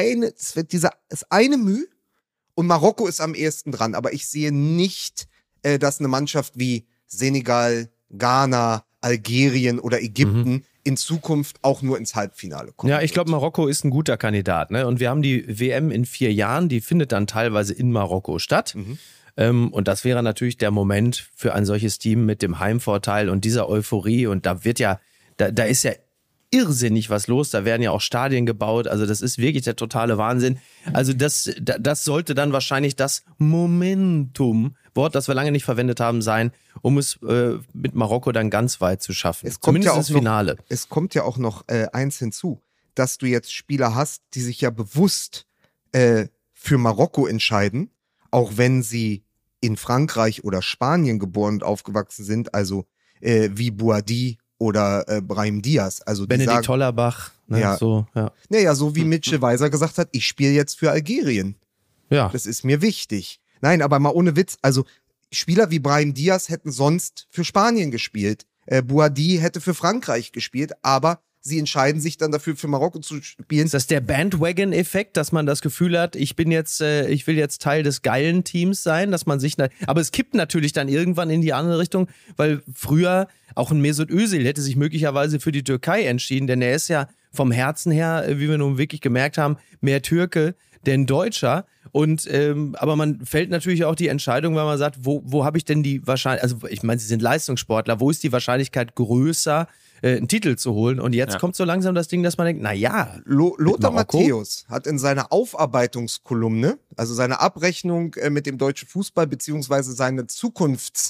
das eine Mühe und Marokko ist am ehesten dran. Aber ich sehe nicht, dass eine Mannschaft wie Senegal, Ghana, Algerien oder Ägypten in Zukunft auch nur ins Halbfinale kommen. Ja, ich glaube, Marokko ist ein guter Kandidat. Ne? Und wir haben die WM in 4 Jahren, die findet dann teilweise in Marokko statt. Und das wäre natürlich der Moment für ein solches Team mit dem Heimvorteil und dieser Euphorie. Und da wird ja, da ist ja irrsinnig was los. Da werden ja auch Stadien gebaut. Also das ist wirklich der totale Wahnsinn. Also das sollte dann wahrscheinlich das Momentum, Wort, das wir lange nicht verwendet haben, sein, um es mit Marokko dann ganz weit zu schaffen. Zumindest das Finale. Es kommt ja auch noch eins hinzu, dass du jetzt Spieler hast, die sich ja bewusst für Marokko entscheiden, auch wenn sie in Frankreich oder Spanien geboren und aufgewachsen sind, also wie Boadi oder Brahim Diaz. Also Benedikt Hollerbach. Ne, ja. So, ja. Naja, so wie Mitchell Weiser gesagt hat, ich spiele jetzt für Algerien. Ja. Das ist mir wichtig. Nein, aber mal ohne Witz, also Spieler wie Brahim Diaz hätten sonst für Spanien gespielt. Boadi hätte für Frankreich gespielt, aber sie entscheiden sich dann dafür, für Marokko zu spielen. Ist das der Bandwagon-Effekt, dass man das Gefühl hat, ich will jetzt Teil des geilen Teams sein, dass man sich, aber es kippt natürlich dann irgendwann in die andere Richtung, weil früher auch ein Mesut Özil hätte sich möglicherweise für die Türkei entschieden, denn er ist ja vom Herzen her, wie wir nun wirklich gemerkt haben, mehr Türke denn Deutscher. Und aber man fällt natürlich auch die Entscheidung, weil man sagt, wo habe ich denn die Wahrscheinlichkeit, also ich meine, sie sind Leistungssportler, wo ist die Wahrscheinlichkeit größer, einen Titel zu holen? Und jetzt kommt so langsam das Ding, dass man denkt, naja, Lothar Matthäus hat in seiner Aufarbeitungskolumne, also seine Abrechnung mit dem deutschen Fußball beziehungsweise seine Zukunftsaussichten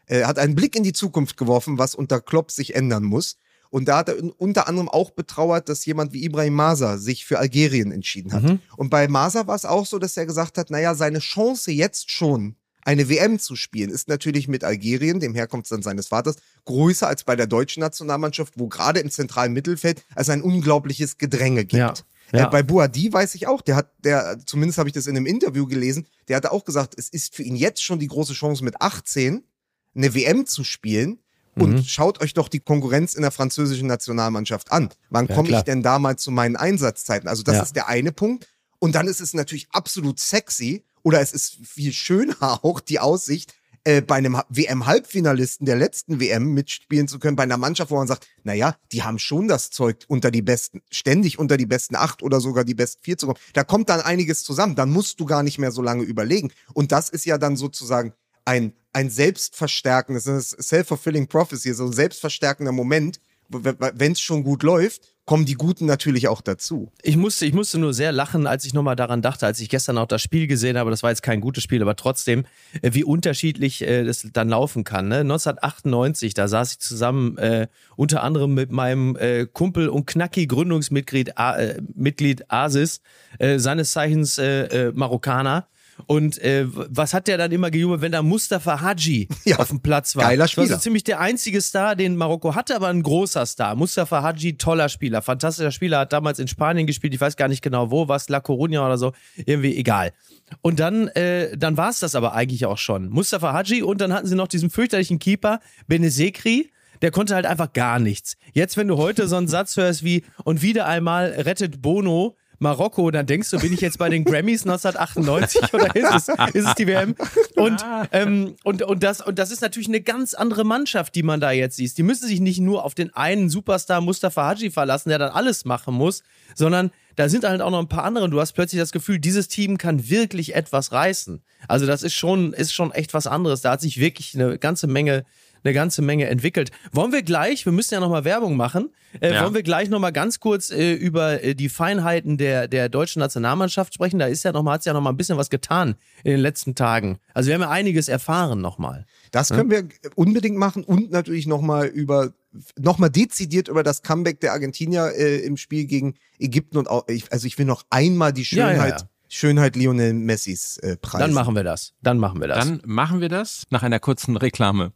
hat einen Blick in die Zukunft geworfen, was unter Klopp sich ändern muss. Und da hat er unter anderem auch betrauert, dass jemand wie Ibrahim Maza sich für Algerien entschieden hat. Und bei Maza war es auch so, dass er gesagt hat, naja, seine Chance jetzt schon, eine WM zu spielen, ist natürlich mit Algerien, dem Herkunftsland seines Vaters, größer als bei der deutschen Nationalmannschaft, wo gerade im zentralen Mittelfeld es ein unglaubliches Gedränge gibt. Ja. Bei Boadi weiß ich auch, zumindest habe ich das in einem Interview gelesen, der hatte auch gesagt, es ist für ihn jetzt schon die große Chance mit 18 eine WM zu spielen. Und schaut euch doch die Konkurrenz in der französischen Nationalmannschaft an. Wann komme ich denn da mal zu meinen Einsatzzeiten? Also das ist der eine Punkt. Und dann ist es natürlich absolut sexy oder es ist viel schöner auch die Aussicht, bei einem WM-Halbfinalisten der letzten WM mitspielen zu können, bei einer Mannschaft, wo man sagt, naja, die haben schon das Zeug, ständig unter die besten 8 oder sogar die besten 4 zu kommen. Da kommt dann einiges zusammen. Dann musst du gar nicht mehr so lange überlegen. Und das ist ja dann sozusagen ein selbstverstärkendes, self-fulfilling prophecy, so ein selbstverstärkender Moment, wenn es schon gut läuft, kommen die Guten natürlich auch dazu. Ich musste nur sehr lachen, als ich nochmal daran dachte, als ich gestern auch das Spiel gesehen habe, das war jetzt kein gutes Spiel, aber trotzdem, wie unterschiedlich das dann laufen kann. Ne? 1998, da saß ich zusammen unter anderem mit meinem Kumpel und Knacki-Gründungsmitglied Mitglied Asis, seines Zeichens Marokkaner. Und was hat der dann immer gejubelt, wenn da Mustafa Hadji auf dem Platz war? Geiler Spieler. Das war so ziemlich der einzige Star, den Marokko hatte, aber ein großer Star. Mustafa Hadji, toller Spieler, fantastischer Spieler, hat damals in Spanien gespielt, ich weiß gar nicht genau wo, was La Coruña oder so, irgendwie egal. Und dann war es das aber eigentlich auch schon. Mustafa Hadji und dann hatten sie noch diesen fürchterlichen Keeper, Benezekri, der konnte halt einfach gar nichts. Jetzt, wenn du heute so einen Satz hörst wie, und wieder einmal rettet Bono Marokko, dann denkst du, bin ich jetzt bei den Grammys 1998 oder ist es die WM? Und das ist natürlich eine ganz andere Mannschaft, die man da jetzt sieht. Die müssen sich nicht nur auf den einen Superstar Mustafa Hadji verlassen, der dann alles machen muss, sondern da sind halt auch noch ein paar andere. Du hast plötzlich das Gefühl, dieses Team kann wirklich etwas reißen. Also das ist schon echt was anderes. Da hat sich wirklich eine ganze Menge entwickelt. Wollen wir gleich, wir müssen ja nochmal Werbung machen, wollen wir gleich nochmal ganz kurz über die Feinheiten der deutschen Nationalmannschaft sprechen? Da hat's ja nochmal ein bisschen was getan in den letzten Tagen. Also wir haben ja einiges erfahren nochmal. Das können wir unbedingt machen und natürlich nochmal dezidiert über das Comeback der Argentinier im Spiel gegen Ägypten und auch, ich will noch einmal die Schönheit Lionel Messis preisen. Dann machen wir das. Dann machen wir das nach einer kurzen Reklame.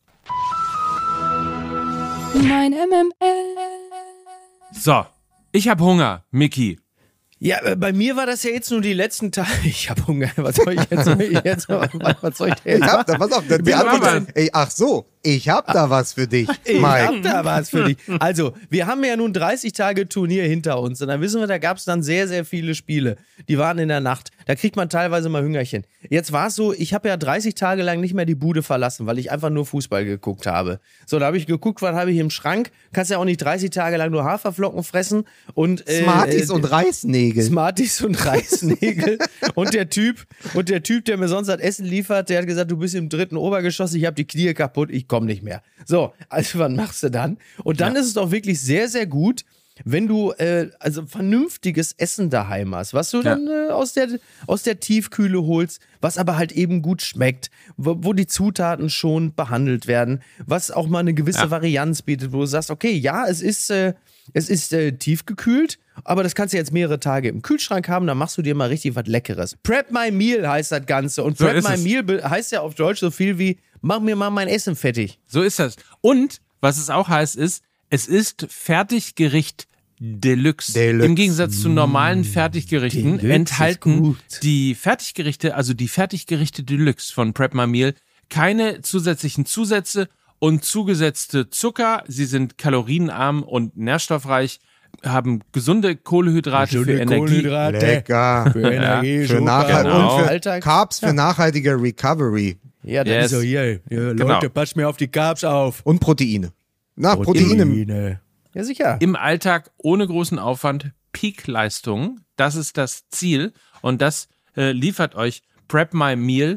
Mein MML. So, ich habe Hunger, Micky. Ja, bei mir war das ja jetzt nur die letzten Tage. Ich habe Hunger. Was soll ich jetzt was soll ich denn jetzt machen? Pass auf, ich hab da was für dich, Mike. Ich hab da was für dich. Also, wir haben ja nun 30 Tage Turnier hinter uns und dann wissen wir, da gab es dann sehr, sehr viele Spiele. Die waren in der Nacht. Da kriegt man teilweise mal Hüngerchen. Jetzt war es so, ich habe ja 30 Tage lang nicht mehr die Bude verlassen, weil ich einfach nur Fußball geguckt habe. So, da habe ich geguckt, was habe ich im Schrank. Kannst ja auch nicht 30 Tage lang nur Haferflocken fressen und Smarties und Reisnägel. Smarties und Reisnägel. und der Typ, der mir sonst das Essen liefert, der hat gesagt, du bist im 3. Obergeschoss, ich habe die Knie kaputt, ich komme nicht mehr. So, also was machst du dann? Und dann ist es doch wirklich sehr, sehr gut, wenn du also vernünftiges Essen daheim hast, was du dann aus der Tiefkühle holst, was aber halt eben gut schmeckt, wo die Zutaten schon behandelt werden, was auch mal eine gewisse Varianz bietet, wo du sagst, okay, ja, es ist tiefgekühlt, aber das kannst du jetzt mehrere Tage im Kühlschrank haben, dann machst du dir mal richtig was Leckeres. Prep My Meal heißt das Ganze und Prep My Meal heißt ja auf Deutsch so viel wie, mach mir mal mein Essen fertig. So ist das. Und, was es auch heißt, ist, es ist Fertiggericht Deluxe. Im Gegensatz zu normalen Fertiggerichten Deluxe enthalten die Fertiggerichte, also die Fertiggerichte Deluxe von Prep My Meal, keine zusätzlichen Zusätze und zugesetzte Zucker. Sie sind kalorienarm und nährstoffreich, haben gesunde Kohlenhydrate für Energie. Lecker. Für Energie, für Alltag. Carbs für nachhaltige Recovery. Ja, das ist so hier. Leute, passt mir auf die Carbs auf. Und Proteine. Proteine. Ja, sicher. Im Alltag ohne großen Aufwand, Peak-Leistung. Das ist das Ziel und das liefert euch Prep My Meal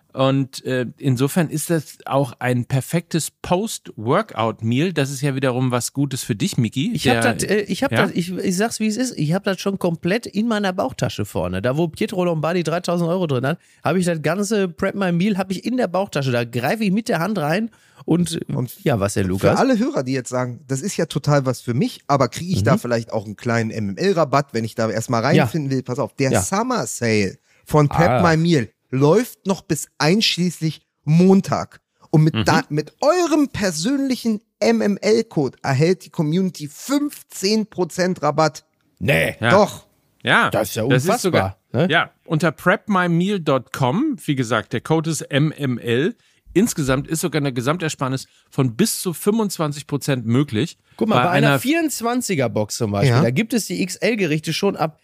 Und insofern ist das auch ein perfektes Post-Workout-Meal. Das ist ja wiederum was Gutes für dich, Miki. Ich sag's wie es ist, ich habe das schon komplett in meiner Bauchtasche vorne. Da, wo Pietro Lombardi 3.000 Euro drin hat, habe ich das ganze Prep My Meal habe ich in der Bauchtasche. Da greife ich mit der Hand rein und ja, was denn, Für Lukas? alle Hörer, die jetzt sagen, das ist ja total was für mich, aber kriege ich da vielleicht auch einen kleinen MML-Rabatt, wenn ich da erstmal reinfinden will? Pass auf, der Summer Sale von Prep My Meal läuft noch bis einschließlich Montag. Und mit eurem persönlichen MML-Code erhält die Community 15% Rabatt. Nee. Ja. Doch. Ja, Das ist ja unfassbar. sogar, Ne? ja, unter prepmymeal.com, wie gesagt, der Code ist MML. Insgesamt ist sogar eine Gesamtersparnis von bis zu 25% möglich. Guck mal, bei einer 24er-Box zum Beispiel, da gibt es die XL-Gerichte schon ab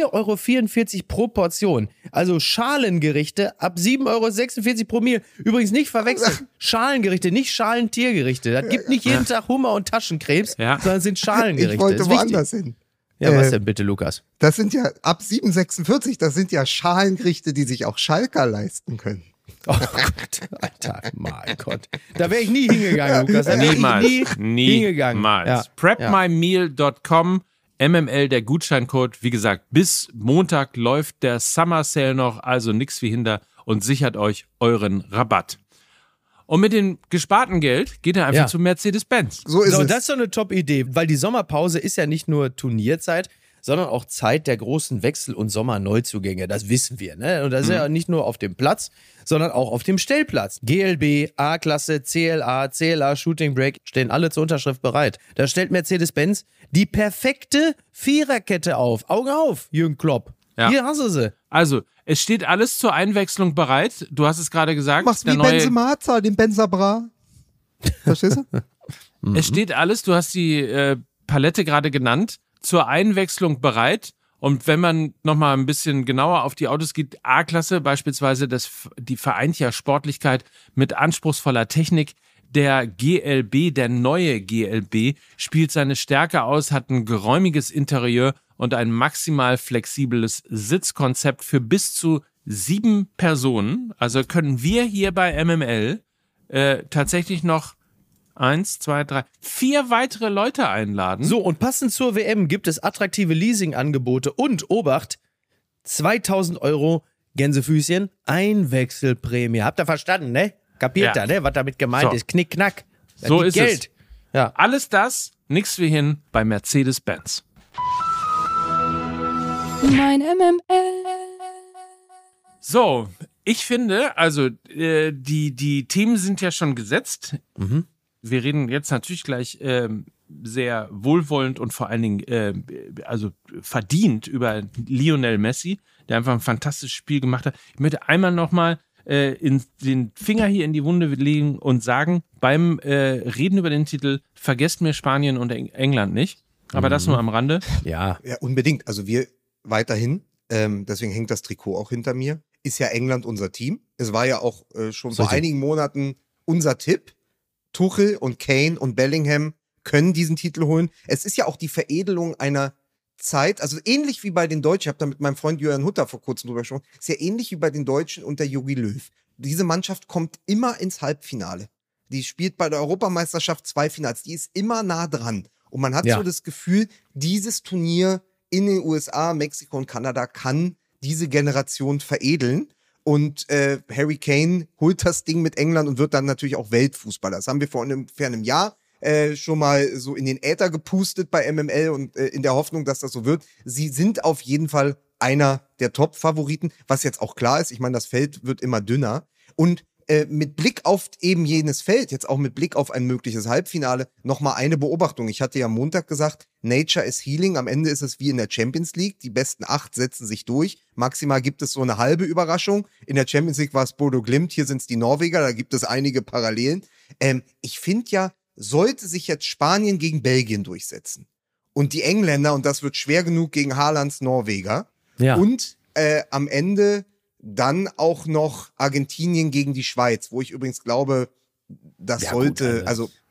4,44 € pro Portion. Also Schalengerichte ab 7,46 € pro Meal. Übrigens nicht verwechseln. Schalengerichte, nicht Schalentiergerichte. Das gibt nicht jeden Tag Hummer und Taschenkrebs, sondern es sind Schalengerichte. Ich wollte Ist woanders wichtig. hin. Ja, was denn bitte, Lukas? Das sind ja ab 7,46, das sind ja Schalengerichte, die sich auch Schalker leisten können. Oh Gott, Alter, mein Gott. Da wäre ich nie hingegangen, Lukas. Da wäre ich nie hingegangen. Niemals. Ja. Prepmymeal.com, MML, der Gutscheincode. Wie gesagt, bis Montag läuft der Summer Sale noch, also nichts wie hinter und sichert euch euren Rabatt. Und mit dem gesparten Geld geht er einfach zu Mercedes-Benz. So ist So, es. das ist so eine Top-Idee, weil die Sommerpause ist ja nicht nur Turnierzeit, sondern auch Zeit der großen Wechsel- und Sommerneuzugänge. Das wissen wir, ne? Und das ist ja nicht nur auf dem Platz, sondern auch auf dem Stellplatz. GLB, A-Klasse, CLA, Shooting Brake stehen alle zur Unterschrift bereit. Da stellt Mercedes-Benz die perfekte Viererkette auf. Augen auf, Jürgen Klopp. Ja. Hier hast du sie. Also, es steht alles zur Einwechslung bereit. Du hast es gerade gesagt. Machst wie Benzema, zahl den Benzabra. Verstehst du? Es steht alles, du hast die Palette gerade genannt, zur Einwechslung bereit. Und wenn man nochmal ein bisschen genauer auf die Autos geht, A-Klasse beispielsweise, die vereint ja Sportlichkeit mit anspruchsvoller Technik. Der GLB, der neue GLB, spielt seine Stärke aus, hat ein geräumiges Interieur und ein maximal flexibles Sitzkonzept für bis zu 7 Personen. Also können wir hier bei MML tatsächlich noch 1, 2, 3, 4 weitere Leute einladen. So, und passend zur WM gibt es attraktive Leasingangebote und, Obacht, 2.000 € Gänsefüßchen Einwechselprämie. Habt ihr verstanden, ne? Kapiert ihr, ne? Was damit gemeint ist? Knick, knack. Das So gibt ist Geld. es. Ja. Alles das, nix wie hin bei Mercedes-Benz. Mein MML. So, ich finde, also die Themen sind ja schon gesetzt. Wir reden jetzt natürlich gleich sehr wohlwollend und vor allen Dingen also verdient über Lionel Messi, der einfach ein fantastisches Spiel gemacht hat. Ich möchte einmal nochmal den Finger hier in die Wunde legen und sagen, beim Reden über den Titel, vergesst mir Spanien und England nicht. Aber das nur am Rande. Ja. Ja, unbedingt. Also wir weiterhin, deswegen hängt das Trikot auch hinter mir, ist ja England unser Team. Es war ja auch schon vor einigen Monaten unser Tipp. Tuchel und Kane und Bellingham können diesen Titel holen. Es ist ja auch die Veredelung einer Zeit, also ähnlich wie bei den Deutschen, ich habe da mit meinem Freund Jürgen Hutter vor kurzem drüber gesprochen, ist ja ähnlich wie bei den Deutschen unter Jogi Löw. Diese Mannschaft kommt immer ins Halbfinale. Die spielt bei der Europameisterschaft 2 Finals, die ist immer nah dran. Und man hat so das Gefühl, dieses Turnier in den USA, Mexiko und Kanada kann diese Generation veredeln. Und Harry Kane holt das Ding mit England und wird dann natürlich auch Weltfußballer. Das haben wir vor ungefähr einem Jahr schon mal so in den Äther gepustet bei MML und in der Hoffnung, dass das so wird. Sie sind auf jeden Fall einer der Top-Favoriten, was jetzt auch klar ist. Ich meine, das Feld wird immer dünner. Und mit Blick auf eben jenes Feld, jetzt auch mit Blick auf ein mögliches Halbfinale, nochmal eine Beobachtung. Ich hatte ja Montag gesagt, Nature is Healing. Am Ende ist es wie in der Champions League. Die besten 8 setzen sich durch. Maximal gibt es so eine halbe Überraschung. In der Champions League war es Bodo Glimt, hier sind es die Norweger, da gibt es einige Parallelen. Ich finde ja, sollte sich jetzt Spanien gegen Belgien durchsetzen und die Engländer, und das wird schwer genug gegen Haalands Norweger, und am Ende dann auch noch Argentinien gegen die Schweiz, wo ich übrigens glaube, das sollte,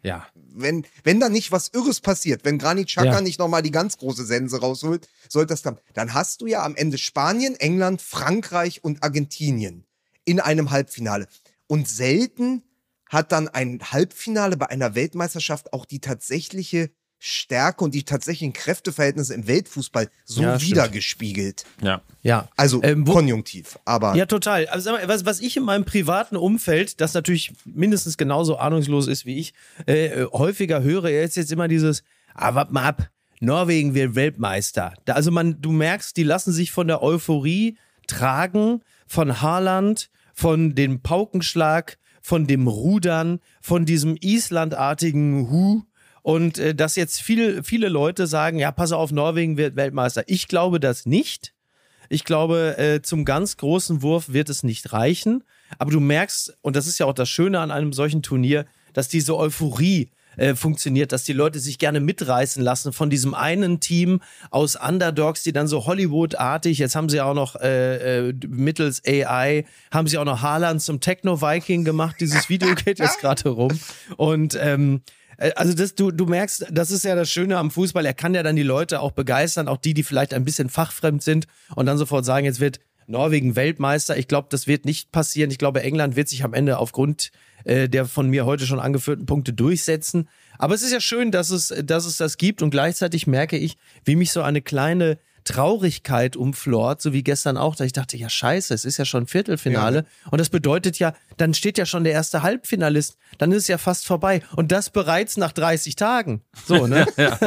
wenn da nicht was Irres passiert, wenn Granit Xhaka nicht nochmal die ganz große Sense rausholt, sollte das dann hast du ja am Ende Spanien, England, Frankreich und Argentinien in einem Halbfinale. Und selten hat dann ein Halbfinale bei einer Weltmeisterschaft auch die tatsächliche Stärke und die tatsächlichen Kräfteverhältnisse im Weltfußball so Ja, stimmt. wiedergespiegelt. Ja. Also konjunktiv, aber Ja, total. Also sag mal, was ich in meinem privaten Umfeld, das natürlich mindestens genauso ahnungslos ist wie ich, häufiger höre, jetzt immer dieses, warte mal ab, Norwegen wird Weltmeister. Du merkst, die lassen sich von der Euphorie tragen, von Haaland, von dem Paukenschlag, von dem Rudern, von diesem Islandartigen und dass jetzt viele Leute sagen, ja, pass auf, Norwegen wird Weltmeister. Ich glaube das nicht. Ich glaube, zum ganz großen Wurf wird es nicht reichen. Aber du merkst, und das ist ja auch das Schöne an einem solchen Turnier, dass diese Euphorie funktioniert, dass die Leute sich gerne mitreißen lassen von diesem einen Team aus Underdogs, die dann so Hollywood-artig, jetzt haben sie auch noch mittels AI, haben sie auch noch Haaland zum Techno-Viking gemacht, dieses Video geht jetzt gerade rum und also du merkst, das ist ja das Schöne am Fußball, er kann ja dann die Leute auch begeistern, auch die vielleicht ein bisschen fachfremd sind und dann sofort sagen, jetzt wird Norwegen Weltmeister. Ich glaube, das wird nicht passieren. Ich glaube, England wird sich am Ende aufgrund der von mir heute schon angeführten Punkte durchsetzen. Aber es ist ja schön, dass es das gibt und gleichzeitig merke ich, wie mich so eine kleine Traurigkeit umflort, so wie gestern auch, da ich dachte, ja scheiße, es ist ja schon Viertelfinale und das bedeutet ja, dann steht ja schon der erste Halbfinalist, dann ist es ja fast vorbei und das bereits nach 30 Tagen. So, ne?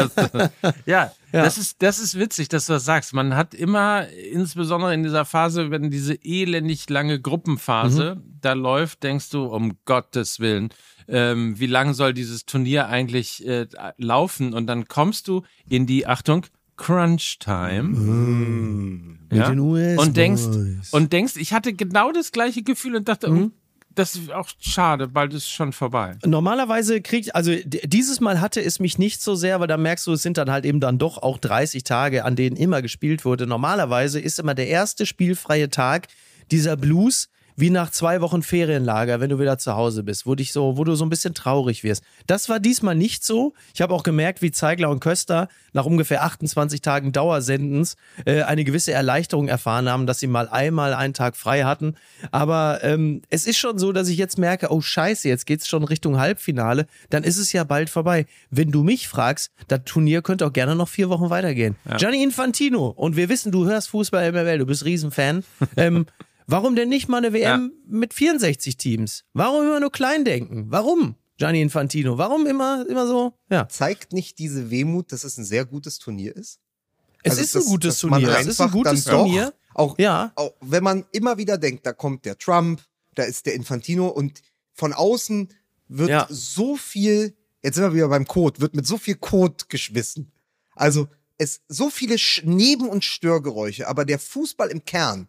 Das ist witzig, dass du das sagst. Man hat immer, insbesondere in dieser Phase, wenn diese elendig lange Gruppenphase da läuft, denkst du, um Gottes Willen, wie lang soll dieses Turnier eigentlich laufen? Und dann kommst du in die, Achtung, Crunch Time. Ja? Und denkst, ich hatte genau das gleiche Gefühl und dachte, das ist auch schade, bald ist es schon vorbei. Normalerweise dieses Mal hatte es mich nicht so sehr, weil da merkst du, es sind dann halt eben dann doch auch 30 Tage, an denen immer gespielt wurde. Normalerweise ist immer der erste spielfreie Tag dieser Blues, wie nach 2 Wochen Ferienlager, wenn du wieder zu Hause bist, wo du so ein bisschen traurig wirst. Das war diesmal nicht so. Ich habe auch gemerkt, wie Zeigler und Köster nach ungefähr 28 Tagen Dauersendens eine gewisse Erleichterung erfahren haben, dass sie mal einmal einen Tag frei hatten. Aber es ist schon so, dass ich jetzt merke, oh scheiße, jetzt geht's schon Richtung Halbfinale, dann ist es ja bald vorbei. Wenn du mich fragst, das Turnier könnte auch gerne noch 4 Wochen weitergehen. Ja. Gianni Infantino, und wir wissen, du hörst Fußball MML, du bist Riesenfan. Warum denn nicht mal eine WM mit 64 Teams? Warum immer nur klein denken? Warum, Gianni Infantino? Warum immer so? Ja. Zeigt nicht diese Wehmut, dass es ein sehr gutes Turnier ist? Es ist ein gutes Turnier. Es ist ein gutes Turnier. Auch wenn man immer wieder denkt, da kommt der Trump, da ist der Infantino und von außen wird so viel, jetzt sind wir wieder beim Code, wird mit so viel Code geschmissen. Also so viele Neben- und Störgeräusche, aber der Fußball im Kern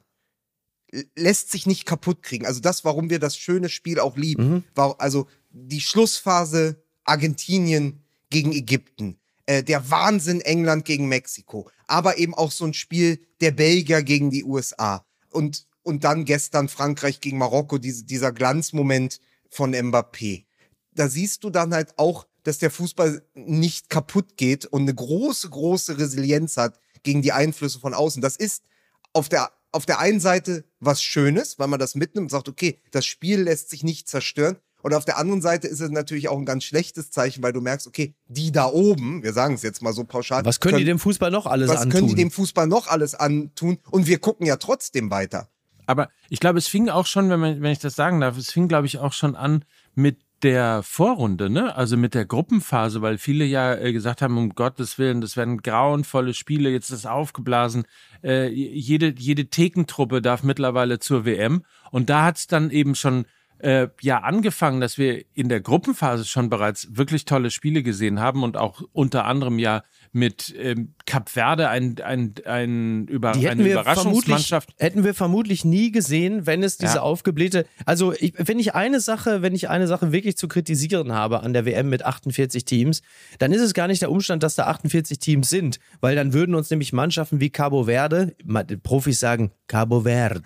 lässt sich nicht kaputt kriegen. Also das, warum wir das schöne Spiel auch lieben. Also die Schlussphase Argentinien gegen Ägypten, der Wahnsinn England gegen Mexiko, aber eben auch so ein Spiel der Belgier gegen die USA und dann gestern Frankreich gegen Marokko, dieser Glanzmoment von Mbappé. Da siehst du dann halt auch, dass der Fußball nicht kaputt geht und eine große, große Resilienz hat gegen die Einflüsse von außen. Das ist auf der einen Seite was Schönes, weil man das mitnimmt und sagt, okay, das Spiel lässt sich nicht zerstören. Und auf der anderen Seite ist es natürlich auch ein ganz schlechtes Zeichen, weil du merkst, okay, die da oben, wir sagen es jetzt mal so pauschal. Was können die dem Fußball noch alles antun? Was können die dem Fußball noch alles antun? Und wir gucken ja trotzdem weiter. Aber ich glaube, es fing auch schon, wenn ich das sagen darf, es fing, glaube ich, auch schon an mit der Vorrunde, ne? Also mit der Gruppenphase, weil viele ja gesagt haben, um Gottes Willen, das werden grauenvolle Spiele, jetzt ist aufgeblasen. Jede Thekentruppe darf mittlerweile zur WM. Und da hat es dann eben schon angefangen, dass wir in der Gruppenphase schon bereits wirklich tolle Spiele gesehen haben und auch unter anderem ja mit Kap Verde eine Überraschungsmannschaft. Hätten wir vermutlich nie gesehen, wenn es diese aufgeblähte. Also wenn ich eine Sache wirklich zu kritisieren habe an der WM mit 48 Teams, dann ist es gar nicht der Umstand, dass da 48 Teams sind, weil dann würden uns nämlich Mannschaften wie Cabo Verde, Profis sagen Cabo Verde,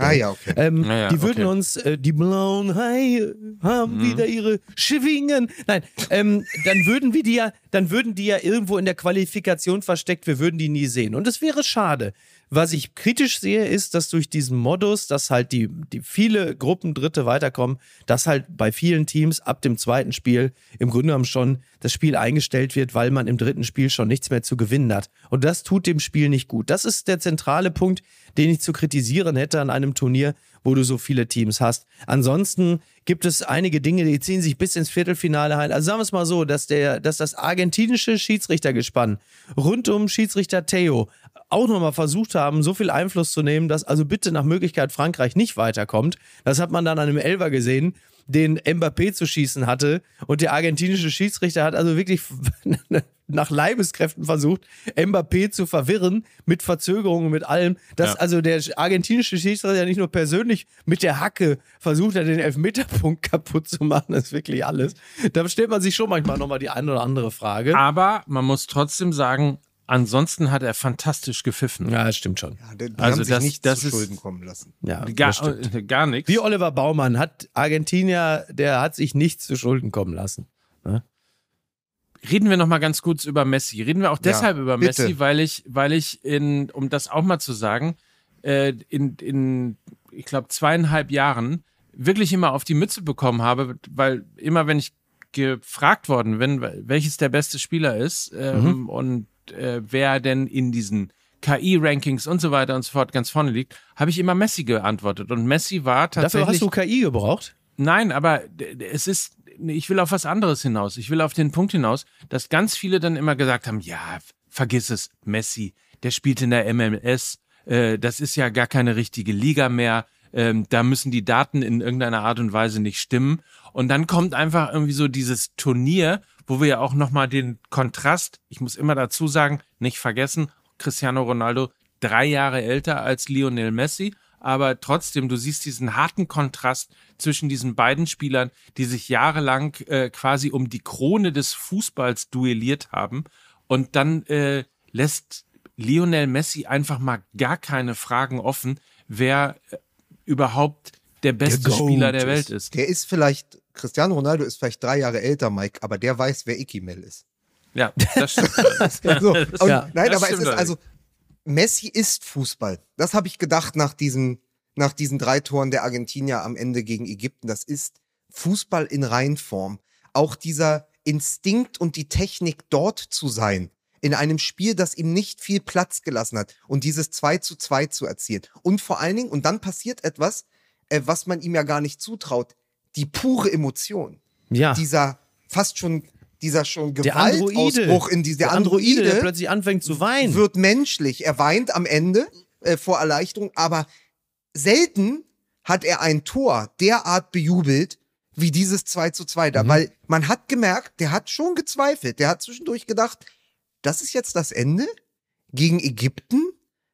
die würden uns die blauen Haie haben wieder ihre Schwingen. Nein, dann würden die ja irgendwo in der Qualifikation versteckt, wir würden die nie sehen. Und es wäre schade. Was ich kritisch sehe, ist, dass durch diesen Modus, dass halt die viele Gruppen Dritte weiterkommen, dass halt bei vielen Teams ab dem zweiten Spiel im Grunde genommen schon das Spiel eingestellt wird, weil man im dritten Spiel schon nichts mehr zu gewinnen hat. Und das tut dem Spiel nicht gut. Das ist der zentrale Punkt, den ich zu kritisieren hätte an einem Turnier, wo du so viele Teams hast. Ansonsten gibt es einige Dinge, die ziehen sich bis ins Viertelfinale ein. Also sagen wir es mal so, dass das argentinische Schiedsrichtergespann rund um Schiedsrichter Theo auch nochmal versucht haben, so viel Einfluss zu nehmen, dass also bitte nach Möglichkeit Frankreich nicht weiterkommt. Das hat man dann an einem Elfer gesehen, den Mbappé zu schießen hatte. Und der argentinische Schiedsrichter hat also wirklich nach Leibeskräften versucht, Mbappé zu verwirren, mit Verzögerungen, mit allem. Dass also der argentinische Schiedsrichter ja nicht nur persönlich mit der Hacke versucht hat, den Elfmeterpunkt kaputt zu machen, das ist wirklich alles. Da stellt man sich schon manchmal nochmal die eine oder andere Frage. Aber man muss trotzdem sagen, ansonsten hat er fantastisch gepfiffen. Ja, das stimmt schon. Ja, die Also haben sich das- nichts das zu ist- Schulden kommen lassen. Ja, Gar nichts. Wie Oliver Baumann hat Argentinier, der hat sich nichts zu Schulden kommen lassen. Reden wir noch mal ganz kurz über Messi. Reden wir auch deshalb über bitte. Messi, weil ich um das auch mal zu sagen, in ich glaube 2,5 Jahren wirklich immer auf die Mütze bekommen habe, weil immer wenn ich gefragt worden bin, welches der beste Spieler ist und wer denn in diesen KI-Rankings und so weiter und so fort ganz vorne liegt, habe ich immer Messi geantwortet. Und Messi war tatsächlich... Dafür hast du KI gebraucht? Nein, aber ich will auf was anderes hinaus. Ich will auf den Punkt hinaus, dass ganz viele dann immer gesagt haben, ja, vergiss es, Messi, der spielt in der MLS, das ist ja gar keine richtige Liga mehr, da müssen die Daten in irgendeiner Art und Weise nicht stimmen. Und dann kommt einfach irgendwie so dieses Turnier, wo wir ja auch nochmal den Kontrast, ich muss immer dazu sagen, nicht vergessen, Cristiano Ronaldo 3 Jahre älter als Lionel Messi, aber trotzdem, du siehst diesen harten Kontrast zwischen diesen beiden Spielern, die sich jahrelang quasi um die Krone des Fußballs duelliert haben, und dann lässt Lionel Messi einfach mal gar keine Fragen offen, wer überhaupt der beste Goat Spieler der Welt ist. Der ist vielleicht, Cristiano Ronaldo ist vielleicht 3 Jahre älter, Mike, aber der weiß, wer Ikimel ist. Ja, das stimmt. So, und, Ja, nein, das aber es stimmt ist allerdings. also, Messi ist Fußball. Das habe ich gedacht nach diesen 3 Toren der Argentinier am Ende gegen Ägypten. Das ist Fußball in Reinform. Auch dieser Instinkt und die Technik, dort zu sein, in einem Spiel, das ihm nicht viel Platz gelassen hat, und dieses 2:2 zu erzielen. Und vor allen Dingen, und dann passiert etwas, was man ihm ja gar nicht zutraut, die pure Emotion. Ja. Dieser schon Der Androide. Gewaltausbruch in Der Androide, der plötzlich anfängt zu weinen. wird menschlich. Er weint am Ende vor Erleichterung, aber selten hat er ein Tor derart bejubelt wie dieses 2:2 da, weil man hat gemerkt, der hat schon gezweifelt. Der hat zwischendurch gedacht, das ist jetzt das Ende gegen Ägypten?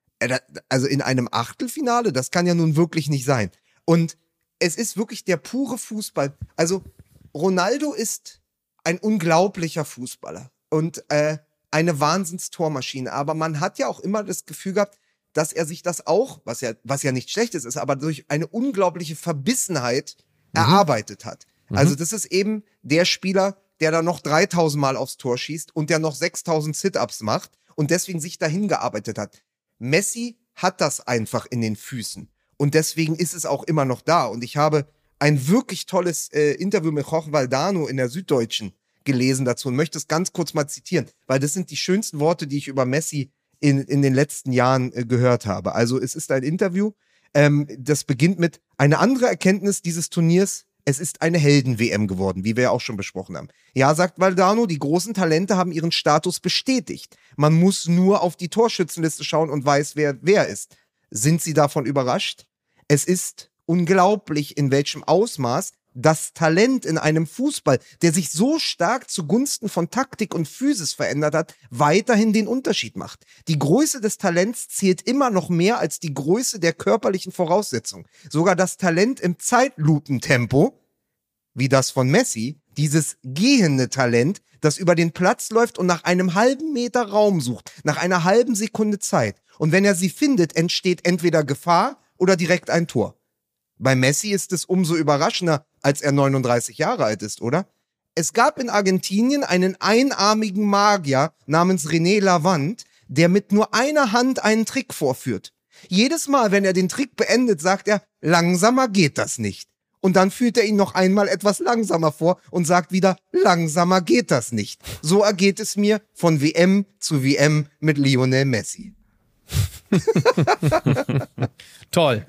Also in einem Achtelfinale? Das kann ja nun wirklich nicht sein. Und es ist wirklich der pure Fußball. Also Ronaldo ist ein unglaublicher Fußballer und eine Wahnsinnstormaschine. Aber man hat ja auch immer das Gefühl gehabt, dass er sich das auch, was ja nicht Schlechtes ist, aber durch eine unglaubliche Verbissenheit erarbeitet hat. Also das ist eben der Spieler, der da noch 3000 Mal aufs Tor schießt und der noch 6000 Sit-Ups macht und deswegen sich dahin gearbeitet hat. Messi hat das einfach in den Füßen und deswegen ist es auch immer noch da. Und ich habe ein wirklich tolles Interview mit Jorge Valdano in der Süddeutschen gelesen dazu und möchte es ganz kurz mal zitieren, weil das sind die schönsten Worte, die ich über Messi in den letzten Jahren gehört habe. Also es ist ein Interview, das beginnt mit: Eine andere Erkenntnis dieses Turniers: Es ist eine Helden-WM geworden, wie wir ja auch schon besprochen haben. Ja, sagt Valdano, die großen Talente haben ihren Status bestätigt. Man muss nur auf die Torschützenliste schauen und weiß, wer ist. Sind Sie davon überrascht? Es ist unglaublich, in welchem Ausmaß das Talent in einem Fußball, der sich so stark zugunsten von Taktik und Physis verändert hat, weiterhin den Unterschied macht. Die Größe des Talents zählt immer noch mehr als die Größe der körperlichen Voraussetzungen. Sogar das Talent im Zeitlupentempo, wie das von Messi, dieses gehende Talent, das über den Platz läuft und nach einem halben Meter Raum sucht, nach einer halben Sekunde Zeit. Und wenn er sie findet, entsteht entweder Gefahr oder direkt ein Tor. Bei Messi ist es umso überraschender, als er 39 Jahre alt ist, oder? Es gab in Argentinien einen einarmigen Magier namens René Lavant, der mit nur einer Hand einen Trick vorführt. Jedes Mal, wenn er den Trick beendet, sagt er, langsamer geht das nicht. Und dann führt er ihn noch einmal etwas langsamer vor und sagt wieder, langsamer geht das nicht. So ergeht es mir von WM zu WM mit Lionel Messi. Toll.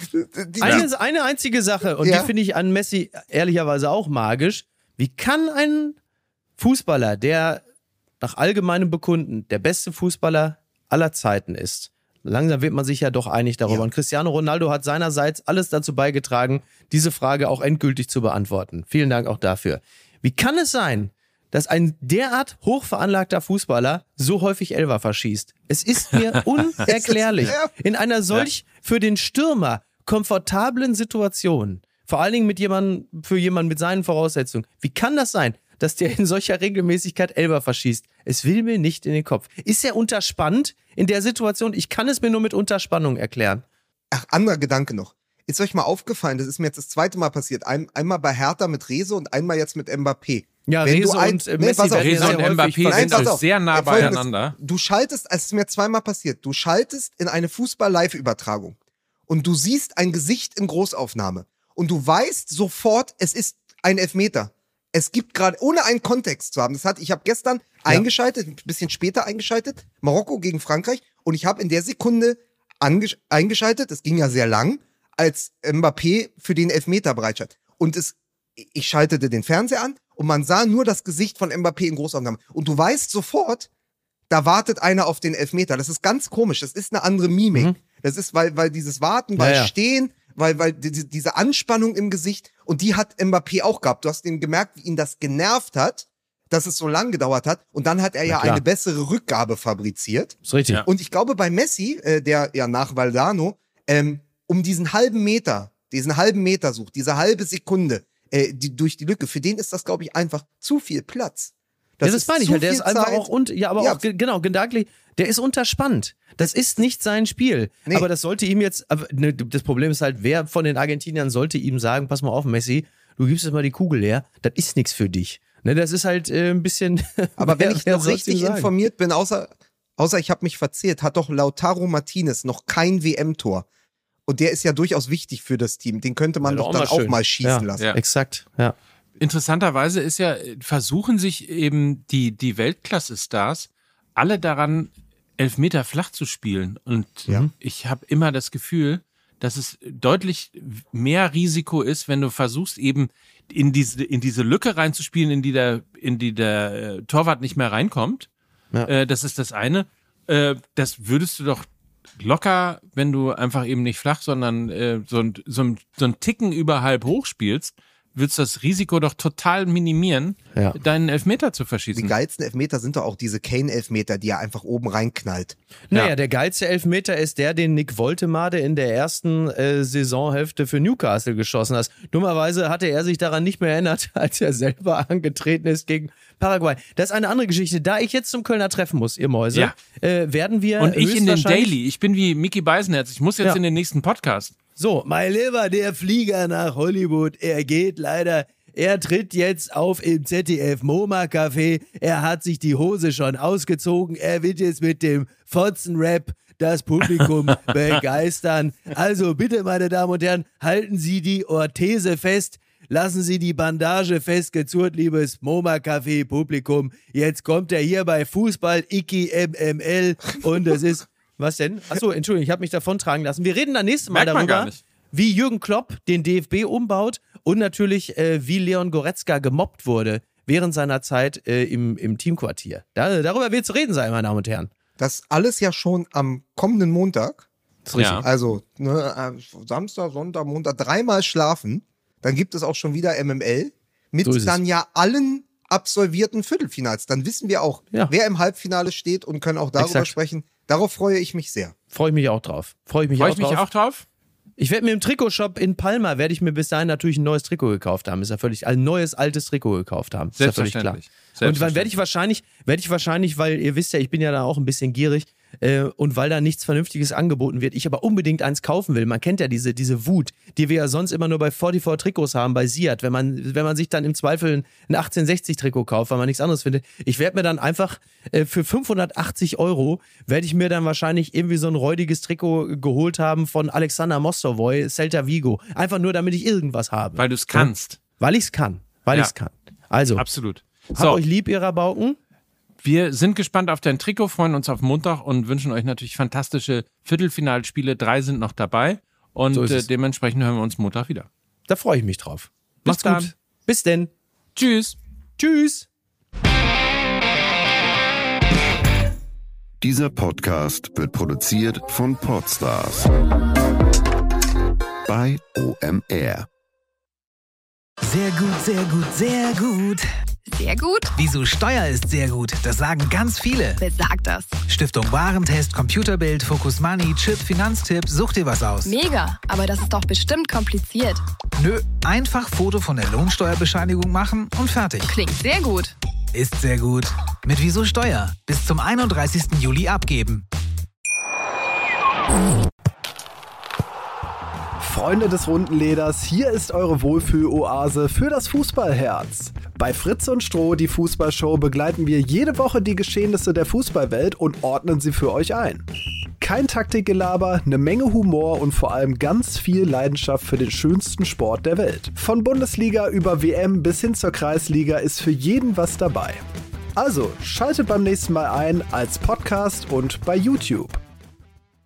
Eine einzige Sache, und die finde ich an Messi ehrlicherweise auch magisch. Wie kann ein Fußballer, der nach allgemeinem Bekunden der beste Fußballer aller Zeiten ist, langsam wird man sich ja doch einig darüber. Ja. Und Cristiano Ronaldo hat seinerseits alles dazu beigetragen, diese Frage auch endgültig zu beantworten. Vielen Dank auch dafür. Wie kann es sein, dass ein derart hochveranlagter Fußballer so häufig Elfer verschießt? Es ist mir unerklärlich. In einer solch für den Stürmer komfortablen Situation, vor allen Dingen für jemanden mit seinen Voraussetzungen. Wie kann das sein, dass der in solcher Regelmäßigkeit Elfer verschießt? Es will mir nicht in den Kopf. Ist er unterspannt in der Situation? Ich kann es mir nur mit Unterspannung erklären. Ach, anderer Gedanke noch. Ist euch mal aufgefallen, das ist mir jetzt das zweite Mal passiert, einmal bei Hertha mit Rese und einmal jetzt mit Mbappé. Ja, Rese und Messi Rese und Mbappé sind sehr nah beieinander. Du schaltest, es ist mir zweimal passiert, du schaltest in eine Fußball-Live-Übertragung und du siehst ein Gesicht in Großaufnahme und du weißt sofort, es ist ein Elfmeter. Es gibt gerade, ohne einen Kontext zu haben, ich habe gestern eingeschaltet, ein bisschen später eingeschaltet, Marokko gegen Frankreich, und ich habe in der Sekunde eingeschaltet, es ging ja sehr lang, als Mbappé für den Elfmeter bereitstellt. Und ich schaltete den Fernseher an und man sah nur das Gesicht von Mbappé in Großaufnahme. Und du weißt sofort, da wartet einer auf den Elfmeter. Das ist ganz komisch, das ist eine andere Mimik. Mhm. Das ist, weil dieses Warten, Stehen, weil diese Anspannung im Gesicht, und die hat Mbappé auch gehabt. Du hast ihn gemerkt, wie ihn das genervt hat, dass es so lang gedauert hat. Und dann hat er eine bessere Rückgabe fabriziert. Ist richtig. Ja. Und ich glaube, bei Messi, der ja nach Valdano, um diesen halben Meter sucht, diese halbe Sekunde, durch die Lücke, für den ist das, glaube ich, einfach zu viel Platz. Das meine ich halt, der ist einfach Zeit. Auch gedanklich, der ist unterspannt. Das ist nicht sein Spiel. Nee. Aber das sollte ihm jetzt, das Problem ist halt, wer von den Argentiniern sollte ihm sagen, pass mal auf, Messi, du gibst jetzt mal die Kugel leer, das ist nichts für dich. Ne, das ist halt ein bisschen... Aber wenn ich noch richtig informiert bin, außer ich habe mich verzählt, hat doch Lautaro Martinez noch kein WM-Tor. Und der ist ja durchaus wichtig für das Team. Den könnte man doch dann auch mal schießen lassen. Ja, exakt, ja. Interessanterweise versuchen sich eben die Weltklasse-Stars alle daran, Elfmeter flach zu spielen. Und ich habe immer das Gefühl, dass es deutlich mehr Risiko ist, wenn du versuchst, eben in diese Lücke reinzuspielen, in die der Torwart nicht mehr reinkommt. Ja. Das ist das eine. Das würdest du doch locker, wenn du einfach eben nicht flach, sondern so ein Ticken über halb hoch spielst, willst du das Risiko doch total minimieren, deinen Elfmeter zu verschießen. Die geilsten Elfmeter sind doch auch diese Kane-Elfmeter, die er einfach oben reinknallt. Naja, der geilste Elfmeter ist den Nick Woltemade in der ersten Saisonhälfte für Newcastle geschossen hat. Dummerweise hatte er sich daran nicht mehr erinnert, als er selber angetreten ist gegen Paraguay. Das ist eine andere Geschichte. Da ich jetzt zum Kölner Treffen muss, ihr Mäuse, werden wir und ich in den Daily. Ich bin wie Mickey Beisenherz. Ich muss jetzt in den nächsten Podcast. So, mein Lieber, der Flieger nach Hollywood, er geht leider, er tritt jetzt auf im ZDF MoMA Café, er hat sich die Hose schon ausgezogen, er wird jetzt mit dem Fotzen-Rap das Publikum begeistern. Also bitte, meine Damen und Herren, halten Sie die Orthese fest, lassen Sie die Bandage festgezurrt, liebes MoMA Café Publikum. Jetzt kommt er hier bei Fußball Iki MML und es ist... Was denn? Achso, Entschuldigung, ich habe mich davontragen lassen. Wir reden dann nächstes Mal darüber, wie Jürgen Klopp den DFB umbaut und natürlich, wie Leon Goretzka gemobbt wurde während seiner Zeit im Teamquartier. Darüber wird zu reden sein, meine Damen und Herren. Das alles ja schon am kommenden Montag. Ja. Also Samstag, Sonntag, Montag, 3-mal schlafen. Dann gibt es auch schon wieder MML mit dann ja allen absolvierten Viertelfinals. Dann wissen wir auch, wer im Halbfinale steht und können auch darüber sprechen. Darauf freue ich mich sehr. Freue ich mich auch drauf. Freue ich mich auch drauf? Ich werde mir im Trikotshop in Palma, werde ich mir bis dahin natürlich ein neues Trikot gekauft haben. Ist ja völlig, ein neues, altes Trikot gekauft haben. Ist ja völlig klar. Und dann werde ich wahrscheinlich, weil ihr wisst ja, ich bin ja da auch ein bisschen gierig, und weil da nichts Vernünftiges angeboten wird, ich aber unbedingt eins kaufen will. Man kennt ja diese Wut, die wir ja sonst immer nur bei 44 Trikots haben, bei Siat, wenn man sich dann im Zweifel ein 1860 Trikot kauft, weil man nichts anderes findet. Ich werde mir dann einfach für 580 € werde ich mir dann wahrscheinlich irgendwie so ein räudiges Trikot geholt haben von Alexander Mostovoy, Celta Vigo. Einfach nur, damit ich irgendwas habe. Weil du es kannst. Weil ich es kann. Also, Absolut. habt euch lieb, ihr Rabauken. Wir sind gespannt auf dein Trikot, freuen uns auf Montag und wünschen euch natürlich fantastische Viertelfinalspiele. 3 sind noch dabei und So ist es. dementsprechend hören wir uns Montag wieder. Da freue ich mich drauf. Bis Macht's dann. gut. Bis denn. Tschüss. Tschüss. Dieser Podcast wird produziert von Podstars bei OMR. Sehr gut, sehr gut, sehr gut. Sehr gut. Wieso Steuer ist sehr gut, das sagen ganz viele. Wer sagt das? Stiftung Warentest, Computerbild, Focus Money, Chip, Finanztipp, such dir was aus. Mega, aber das ist doch bestimmt kompliziert. Nö, einfach Foto von der Lohnsteuerbescheinigung machen und fertig. Klingt sehr gut. Ist sehr gut. Mit Wieso Steuer. Bis zum 31. Juli abgeben. Freunde des runden Leders, hier ist eure Wohlfühl-Oase für das Fußballherz. Bei Fritz und Stroh, die Fußballshow, begleiten wir jede Woche die Geschehnisse der Fußballwelt und ordnen sie für euch ein. Kein Taktikgelaber, eine Menge Humor und vor allem ganz viel Leidenschaft für den schönsten Sport der Welt. Von Bundesliga über WM bis hin zur Kreisliga ist für jeden was dabei. Also, schaltet beim nächsten Mal ein als Podcast und bei YouTube.